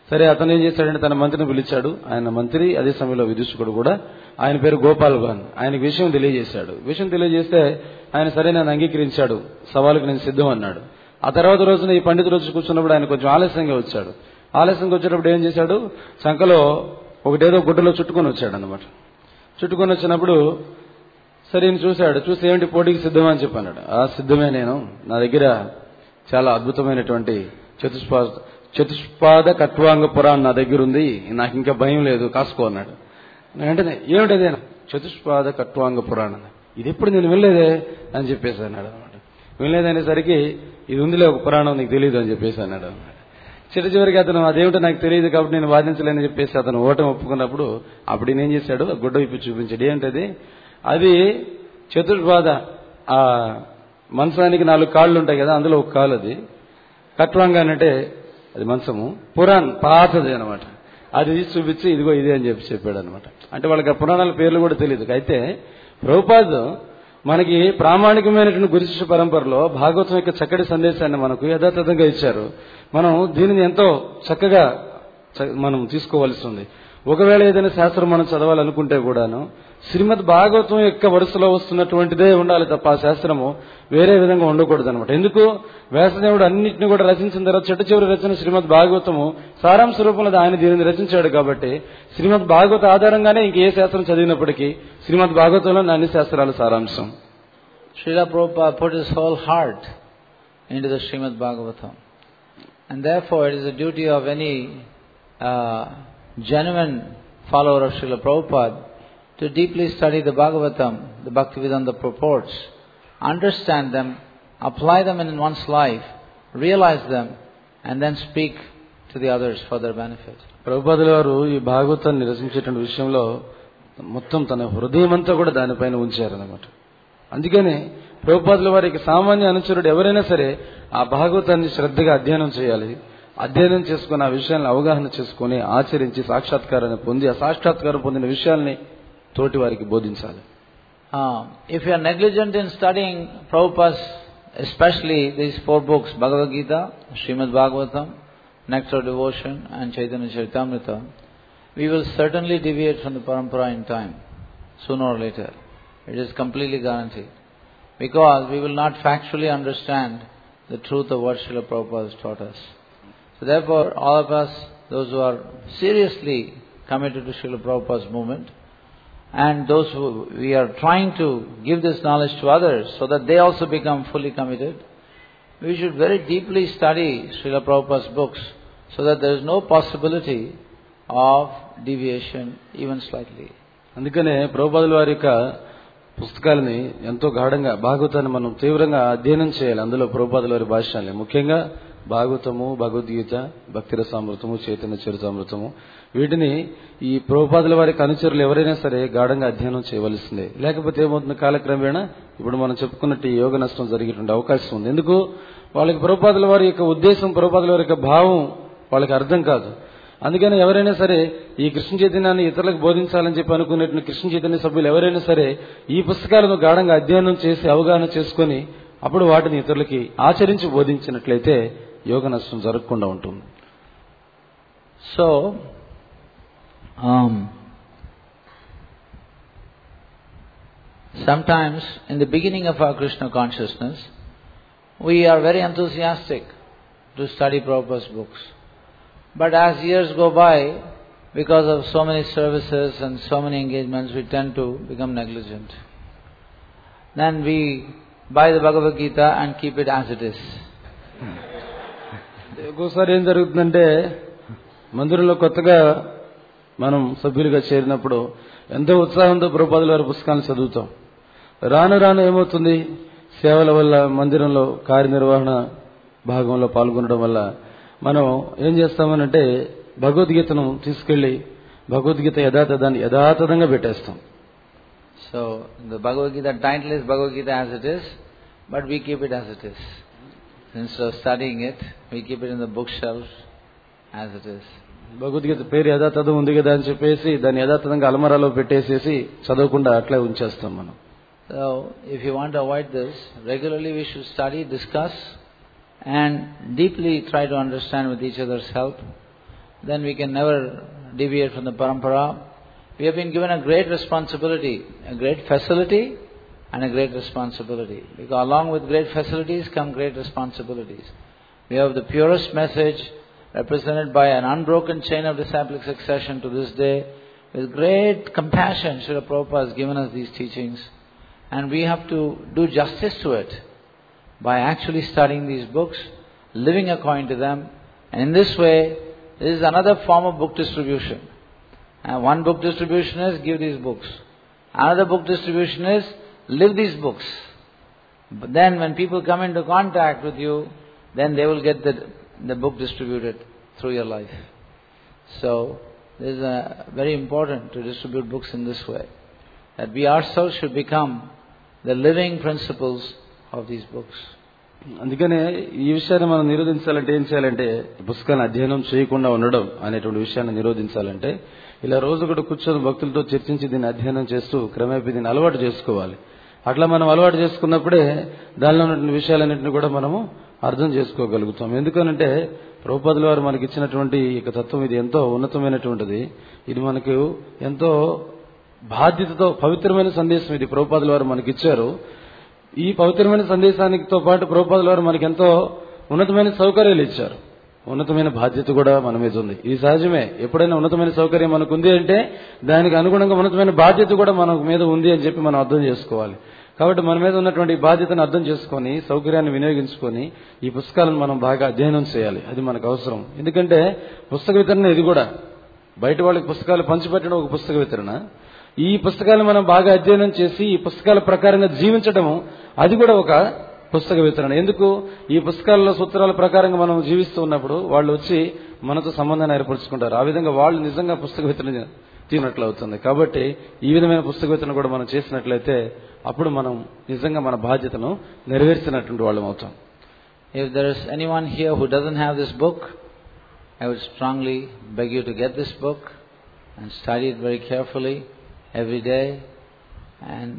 సరే అతను ఏం చేశాడంటే తన మంత్రిని పిలిచాడు. ఆయన మంత్రి అదే సమయంలో విదూషకుడు కూడా. ఆయన పేరు గోపాల్ భాన్. ఆయనకు విషయం తెలియజేశాడు. విషయం తెలియజేస్తే ఆయన సరే నన్ను అంగీకరించాడు, సవాలుకు నేను సిద్ధం అన్నాడు. ఆ తర్వాత రోజున ఈ పండితుడు వచ్చి కూర్చున్నప్పుడు ఆయన కొంచెం ఆలస్యంగా వచ్చాడు. ఆలస్యంగా వచ్చేటప్పుడు ఏం చేశాడు, చంకలో ఒకటేదో గుడ్డలో చుట్టుకొని వచ్చాడు అనమాట. చుట్టుకొని వచ్చినప్పుడు సరే ఈయన చూశాడు. చూసి ఏమిటి పోటీకి సిద్ధమా అని చెప్పన్నాడు. సిద్ధమే, నేను నా దగ్గర చాలా అద్భుతమైనటువంటి చతుష్పాద కట్వాంగ పురాణం నా దగ్గర ఉంది, నాకు ఇంకా భయం లేదు, కాసుకో అన్నాడు. వెంటనే ఏమిటదే, చతుష్పాద కట్వాంగ పురాణం, ఇది ఎప్పుడు నేను వినలేదే అని చెప్పేసి అన్నాడు అనమాట. వినలేదనేసరికి ఇది ఉందిలే ఒక పురాణం, నీకు తెలియదు అని చెప్పేసి అన్నాడు అనమాట. చివరికి అతను అదేమిటో నాకు తెలియదు కాబట్టి నేను వాదించలేని చెప్పేసి అతను ఓటమి ఒప్పుకున్నప్పుడు అప్పుడు ఈయన ఏం చేశాడు, గుడ్డ విప్పి చూపించాడు. ఏంటది, అది చతుర్పాద, ఆ మంచానికి 4 కాళ్ళు ఉంటాయి కదా, అందులో ఒక కాలు అది. కట్వాంగా అంటే అది మంచము, పురాణ్ పాతది అనమాట. అది చూపించి ఇదిగో ఇదే అని చెప్పాడు అనమాట. అంటే వాళ్ళకి ఆ పురాణాల పేర్లు కూడా తెలియదు. అయితే ప్రభుపాద్ మనకి ప్రామాణికమైనటువంటి గురుశిష్య పరంపరలో భాగవతం యొక్క చక్కటి సందేశాన్ని మనకు యథాతథంగా ఇచ్చారు. మనం దీనిని ఎంతో చక్కగా మనం తీసుకోవాల్సి ఉంది. ఒకవేళ ఏదైనా శాస్త్రం మనం చదవాలనుకుంటే కూడాను శ్రీమద్ భాగవతం యొక్క వరుసలో వస్తున్నటువంటిదే ఉండాలి తప్ప ఆ శాస్త్రము వేరే విధంగా ఉండకూడదు అనమాట. ఎందుకు, వ్యాసదేవుడు అన్నింటినీ కూడా రచించిన తర్వాత చెట్టు చివరి రచన శ్రీమద్ భాగవతము సారాంశ రూపంలో ఆయన దీనిని రచించాడు కాబట్టి శ్రీమద్ భాగవత ఆధారంగానే ఇంకే శాస్త్రం చదివినప్పటికీ శ్రీమద్ భాగవతంలో అన్ని శాస్త్రాలు సారాంశం. Srila Prabhupada put his whole heart into the Srimad Bhagavatam, and therefore it is the duty of any genuine follower of Srila Prabhupada to deeply study the Bhagavatam, the Bhaktivedanta purports, understand them, apply them in one's life, realize them, and then speak to the others for their benefit. ప్రభుపాదుల వారు ఈ భాగవతాన్ని రచించేటువంటి విషయంలో మొత్తం తన హృదయమంతా కూడా దానిపైన ఉంచారన్నమాట. అందుకనే ప్రభుపాదుల వారికి సామాన్య అనుచరుడు ఎవరైనా సరే ఆ భాగవతాన్ని శ్రద్ధగా అధ్యయనం చేయాలి. అధ్యయనం చేసుకుని ఆ విషయాన్ని అవగాహన చేసుకుని ఆచరించి సాక్షాత్కారాన్ని పొంది ఆ సాక్షాత్కారం పొందిన విషయాల్ని తోటి వారికి బోధించాలి. If you are negligent in studying Prabhupada's, especially these 4 books, Bhagavad Gita, Srimad Bhagavatam, Nectar of Devotion and Chaitanya Charitamrita, we will certainly deviate from the parampara in time, sooner or later. It is completely guaranteed. Because we will not factually understand the truth of what Srila Prabhupada has taught us. So therefore, all of us, those who are seriously committed to Srila Prabhupada's movement, and those who we are trying to give this knowledge to others so that they also become fully committed, we should very deeply study Srila Prabhupada's books so that there is no possibility of deviation even slightly. అందుకనే ప్రభుపాదుల వారి యొక్క పుస్తకాలని ఎంతో గాఢంగా భాగవతాన్ని మనం తీవ్రంగా అధ్యయనం చేయాలి. అందులో ప్రభుపాదుల వారి భాష్యాన్ని, ముఖ్యంగా భాగవతము, భగవద్గీత, భక్తిరసామృతము, చైతన్య చరితామృతము, వీటిని ఈ ప్రభుపాదుల వారికి అనుచరులు ఎవరైనా సరే గాఢంగా అధ్యయనం చేయవలసిందే. లేకపోతే ఏమవుతుంది, కాలక్రమేణా ఇప్పుడు మనం చెప్పుకున్నట్టు యోగ నష్టం జరిగేటువంటి అవకాశం ఉంది. ఎందుకు, వాళ్ళకి ప్రభుపాదుల వారి యొక్క ఉద్దేశం, ప్రభుపాదుల వారి యొక్క భావం వాళ్ళకి అర్థం కాదు. అందుకని ఎవరైనా సరే ఈ కృష్ణ చైతన్యాన్ని ఇతరులకు బోధించాలని చెప్పి అనుకునేటువంటి కృష్ణ చైతన్య సభ్యులు ఎవరైనా సరే ఈ పుస్తకాలను గాఢంగా అధ్యయనం చేసి అవగాహన చేసుకుని అప్పుడు వాటిని ఇతరులకి ఆచరించి బోధించినట్లయితే యోగ నష్టం జరగకుండా ఉంటుంది. So, sometimes in the beginning of our Krishna consciousness, we are very enthusiastic to study Prabhupada's books. But as years go by, because of so many services and so many engagements, we tend to become negligent. Then we buy the Bhagavad Gita and keep it as it is. ఒక్కోసారి ఏం జరుగుతుందంటే, మందిరంలో కొత్తగా మనం సభ్యులుగా చేరినప్పుడు ఎంతో ఉత్సాహంతో ప్రభుపాదుల వారి పుస్తకాలను చదువుతాం. రాను రాను ఏమవుతుంది, సేవల వల్ల, మందిరంలో కార్యనిర్వహణ భాగంలో పాల్గొనడం వల్ల మనం ఏం చేస్తామనంటే భగవద్గీతను తీసుకెళ్లి భగవద్గీత యథాతథంగా పెట్టేస్తాం. So, the Bhagavad Gita title is Bhagavad Gita as it is, but we keep it as it is. Instead of studying it, we keep it in the bookshelf as it is. Bhagavad Gita పేరు యథాతథం ఉంది కదా అని చెప్పేసి దాన్ని యథాతథంగా అలమరాలో పెట్టేసేసి చదవకుండా అట్లే ఉంచేస్తాం మనం. So, if you want to avoid this, regularly we should study, discuss, and deeply try to understand with each other's help then we can never deviate from the parampara. We have been given a great responsibility, a great facility and a great responsibility. Because along with great facilities come great responsibilities. We have the purest message represented by an unbroken chain of disciplic succession to this day. With great compassion, Srila Prabhupada has given us these teachings. And we have to do justice to it by actually studying these books, living according to them. And in this way, this is another form of book distribution. And one book distribution is give these books. Another book distribution is live these books. But then when people come into contact with you, then they will get the book distributed through your life. So, this is very important to distribute books in this way. That we ourselves should become the living principles of these books. అందుకనే ఈ విషయాన్ని మనం నిరోధించాలంటే ఏం చేయాలంటే పుస్తకాన్ని అధ్యయనం చేయకుండా ఉండడం అనేటువంటి విషయాన్ని నిరోధించాలంటే ఇలా రోజు కూడా కూర్చొని భక్తులతో చర్చించి దీన్ని అధ్యయనం చేస్తూ క్రమేపీ దీన్ని అలవాటు చేసుకోవాలి. అట్లా మనం అలవాటు చేసుకున్నప్పుడే దానిలో ఉన్న విషయాలన్నింటినీ కూడా మనము అర్థం చేసుకోగలుగుతాం. ఎందుకనంటే ప్రభుపాదుల వారు మనకి ఇచ్చినటువంటి ఈ తత్వం ఇది ఎంతో ఉన్నతమైనటువంటిది. ఇది మనకు ఎంతో బాధ్యతతో పవిత్రమైన సందేశం ఇది ప్రభుపాదుల వారు మనకి ఇచ్చారు. ఈ పవిత్రమైన సందేశానికితో పాటు ప్రభుపాదుల వారు మనకి ఎంతో ఉన్నతమైన సౌకర్యాలు ఇచ్చారు. ఉన్నతమైన బాధ్యత కూడా మన మీద ఉంది. ఇది సహజమే. ఎప్పుడైనా ఉన్నతమైన సౌకర్యం మనకు ఉంది అంటే దానికి అనుగుణంగా ఉన్నతమైన బాధ్యత కూడా మన మీద ఉంది అని చెప్పి మనం అర్థం చేసుకోవాలి. కాబట్టి మన మీద ఉన్నటువంటి బాధ్యతను అర్థం చేసుకొని సౌకర్యాన్ని వినియోగించుకొని ఈ పుస్తకాలను మనం బాగా అధ్యయనం చేయాలి. అది మనకు అవసరం. ఎందుకంటే పుస్తక వితరణ ఇది కూడా బయట వాళ్ళకి పుస్తకాలు పంచిపెట్టడం ఒక పుస్తక వితరణ. ఈ పుస్తకాలను మనం బాగా అధ్యయనం చేసి ఈ పుస్తకాల ప్రకారంగా జీవించడము అది కూడా ఒక పుస్తక వితరణ. ఎందుకు? ఈ పుస్తకాలలో సూత్రాల ప్రకారంగా మనం జీవిస్తూ ఉన్నప్పుడు వాళ్ళు వచ్చి మనతో సంబంధాన్ని ఏర్పరచుకుంటారు. ఆ విధంగా వాళ్ళు నిజంగా పుస్తక వితరణ తీరినట్లు అవుతుంది. కాబట్టి ఈ విధమైన పుస్తక వితరణ కూడా మనం చేసినట్లయితే అప్పుడు మనం నిజంగా మన బాధ్యతను నెరవేర్చినటువంటి వాళ్ళం అవుతాం. If there is anyone here who doesn't have this book, I would strongly beg you to get this book and study it very carefully every day. And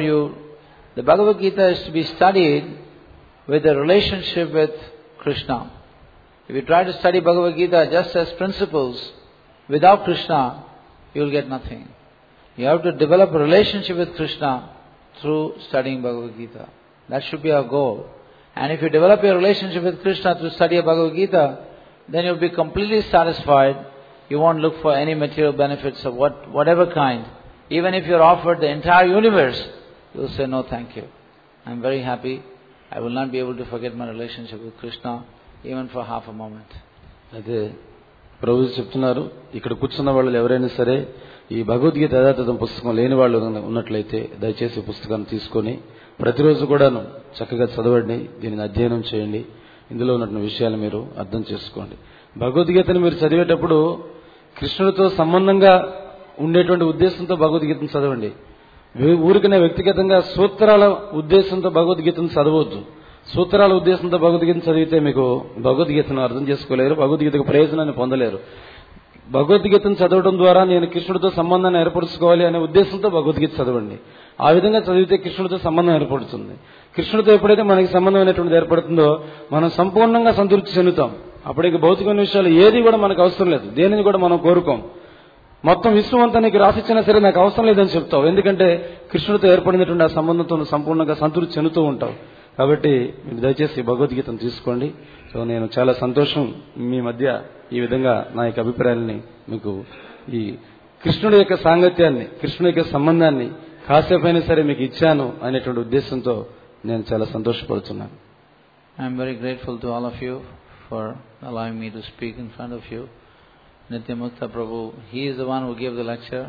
the Bhagavad Gita is to be studied with a relationship with Krishna. If you try to study Bhagavad Gita just as principles without Krishna, you will get nothing. You have to develop a relationship with Krishna through studying Bhagavad Gita. That should be our goal. And if you develop your relationship with Krishna through study of Bhagavad Gita, then you will be completely satisfied. You won't look for any material benefits of whatever kind. Even if you are offered the entire universe, you will say, no, thank you. I am very happy. I will not be able to forget my relationship with Krishna even for half a moment. అదే ప్రభు చెప్తున్నారు, ఇక్కడ కూర్చున్న వాళ్ళు ఎవరైనా సరే ఈ భగవద్గీత యథాతథం పుస్తకం లేని వాళ్ళు ఉన్నట్లయితే దయచేసి పుస్తకాన్ని తీసుకొని ప్రతిరోజు కూడాను చక్కగా చదవండి, దీనిని అధ్యయనం చేయండి, ఇందులో ఉన్న విషయాలు మీరు అర్థం చేసుకోండి. భగవద్గీతను మీరు చదివేటప్పుడు కృష్ణుడితో సంబంధంగా ఉండేటువంటి ఉద్దేశంతో భగవద్గీతను చదవండి. ఊరికనే వ్యక్తిగతంగా సూత్రాల ఉద్దేశంతో భగవద్గీతను చదవద్దు. సూత్రాల ఉద్దేశంతో భగవద్గీతను చదివితే మీకు భగవద్గీతను అర్థం చేసుకోలేరు, భగవద్గీతకు ప్రయోజనాన్ని పొందలేరు. భగవద్గీతను చదవడం ద్వారా నేను కృష్ణుడితో సంబంధాన్ని ఏర్పరచుకోవాలి అనే ఉద్దేశంతో భగవద్గీత చదవండి. ఆ విధంగా చదివితే కృష్ణుడితో సంబంధం ఏర్పడుతుంది. కృష్ణుడితో ఎప్పుడైతే మనకి సంబంధం అనేటువంటిది ఏర్పడుతుందో మనం సంపూర్ణంగా సంతృప్తి చెందుతాం. అప్పటికి భౌతికమైన విషయాలు ఏది కూడా మనకు అవసరం లేదు, దేనిని కూడా మనం కోరుకోం. మొత్తం విశ్వం అంతా నీకు రాసిచ్చినా సరే నాకు అవసరం లేదని చెప్తావు. ఎందుకంటే కృష్ణుడితో ఏర్పడినటువంటి ఆ సంబంధంతో సంపూర్ణంగా సంతృప్తి చెందుతూ ఉంటావు. కాబట్టి మీరు దయచేసి భగవద్గీతను తీసుకోండి. సో నేను చాలా సంతోషం మీ మధ్య ఈ విధంగా నా యొక్క అభిప్రాయాలని మీకు ఈ కృష్ణుడి యొక్క సాంగత్యాన్ని, కృష్ణుడి యొక్క సంబంధాన్ని కాసేపైనా సరే మీకు ఇచ్చాను అనేటువంటి ఉద్దేశంతో నేను చాలా సంతోషపడుతున్నాను. I am very grateful to all of you for allowing me to speak in front of you. Nityamukta Prabhu, he is the one who gave the lecture.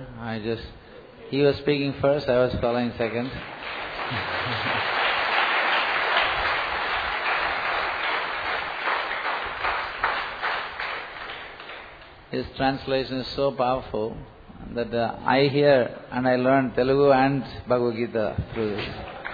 He was speaking first, I was following second. His translation is so powerful that I hear and I learn Telugu and Bhagavad Gita through this.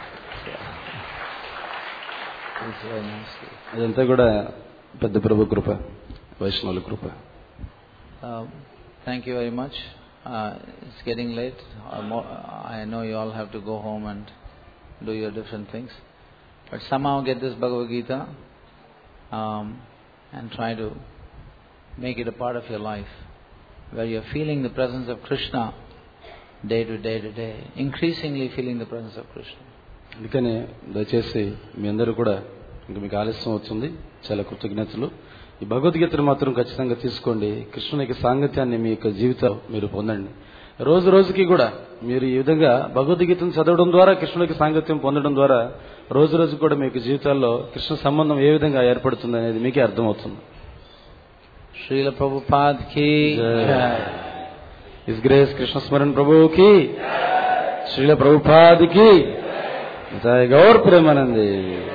It's very nice. అదంతా కూడా పెద్ద ప్రభు కృప, వైష్ణవుల కృప. Thank you very much. It's getting late. I know you all have to go home and do your different things. But somehow get this Bhagavad Gita and try to make it a part of your life, where you're feeling the presence of Krishna day to day to day, increasingly feeling the presence of Krishna. అందుకనే దయచేసి మీ అందరూ కూడా, ఇంకా మీకు ఆలస్యం అవుతుంది, చాలా కృతజ్ఞతలు. ఈ భగవద్గీతను మాత్రం ఖచ్చితంగా తీసుకోండి. కృష్ణునికి సాంగత్యాన్ని మీ యొక్క జీవితం మీరు పొందండి. రోజు రోజుకి కూడా మీరు ఈ విధంగా భగవద్గీతను చదవడం ద్వారా, కృష్ణునికి సాంగత్యం పొందడం ద్వారా రోజు రోజు కూడా మీకు జీవితాల్లో కృష్ణ సంబంధం ఏ విధంగా ఏర్పడుతుంది అనేది మీకే అర్థమవుతుంది. శ్రీల ప్రభుపాద్ కీ జై. హిస్ గ్రేస్ కృష్ణ స్మరణ ప్రభువు కీ, శ్రీల ప్రభుపాద్ కీ జై. గౌర్ ప్రేమానందే.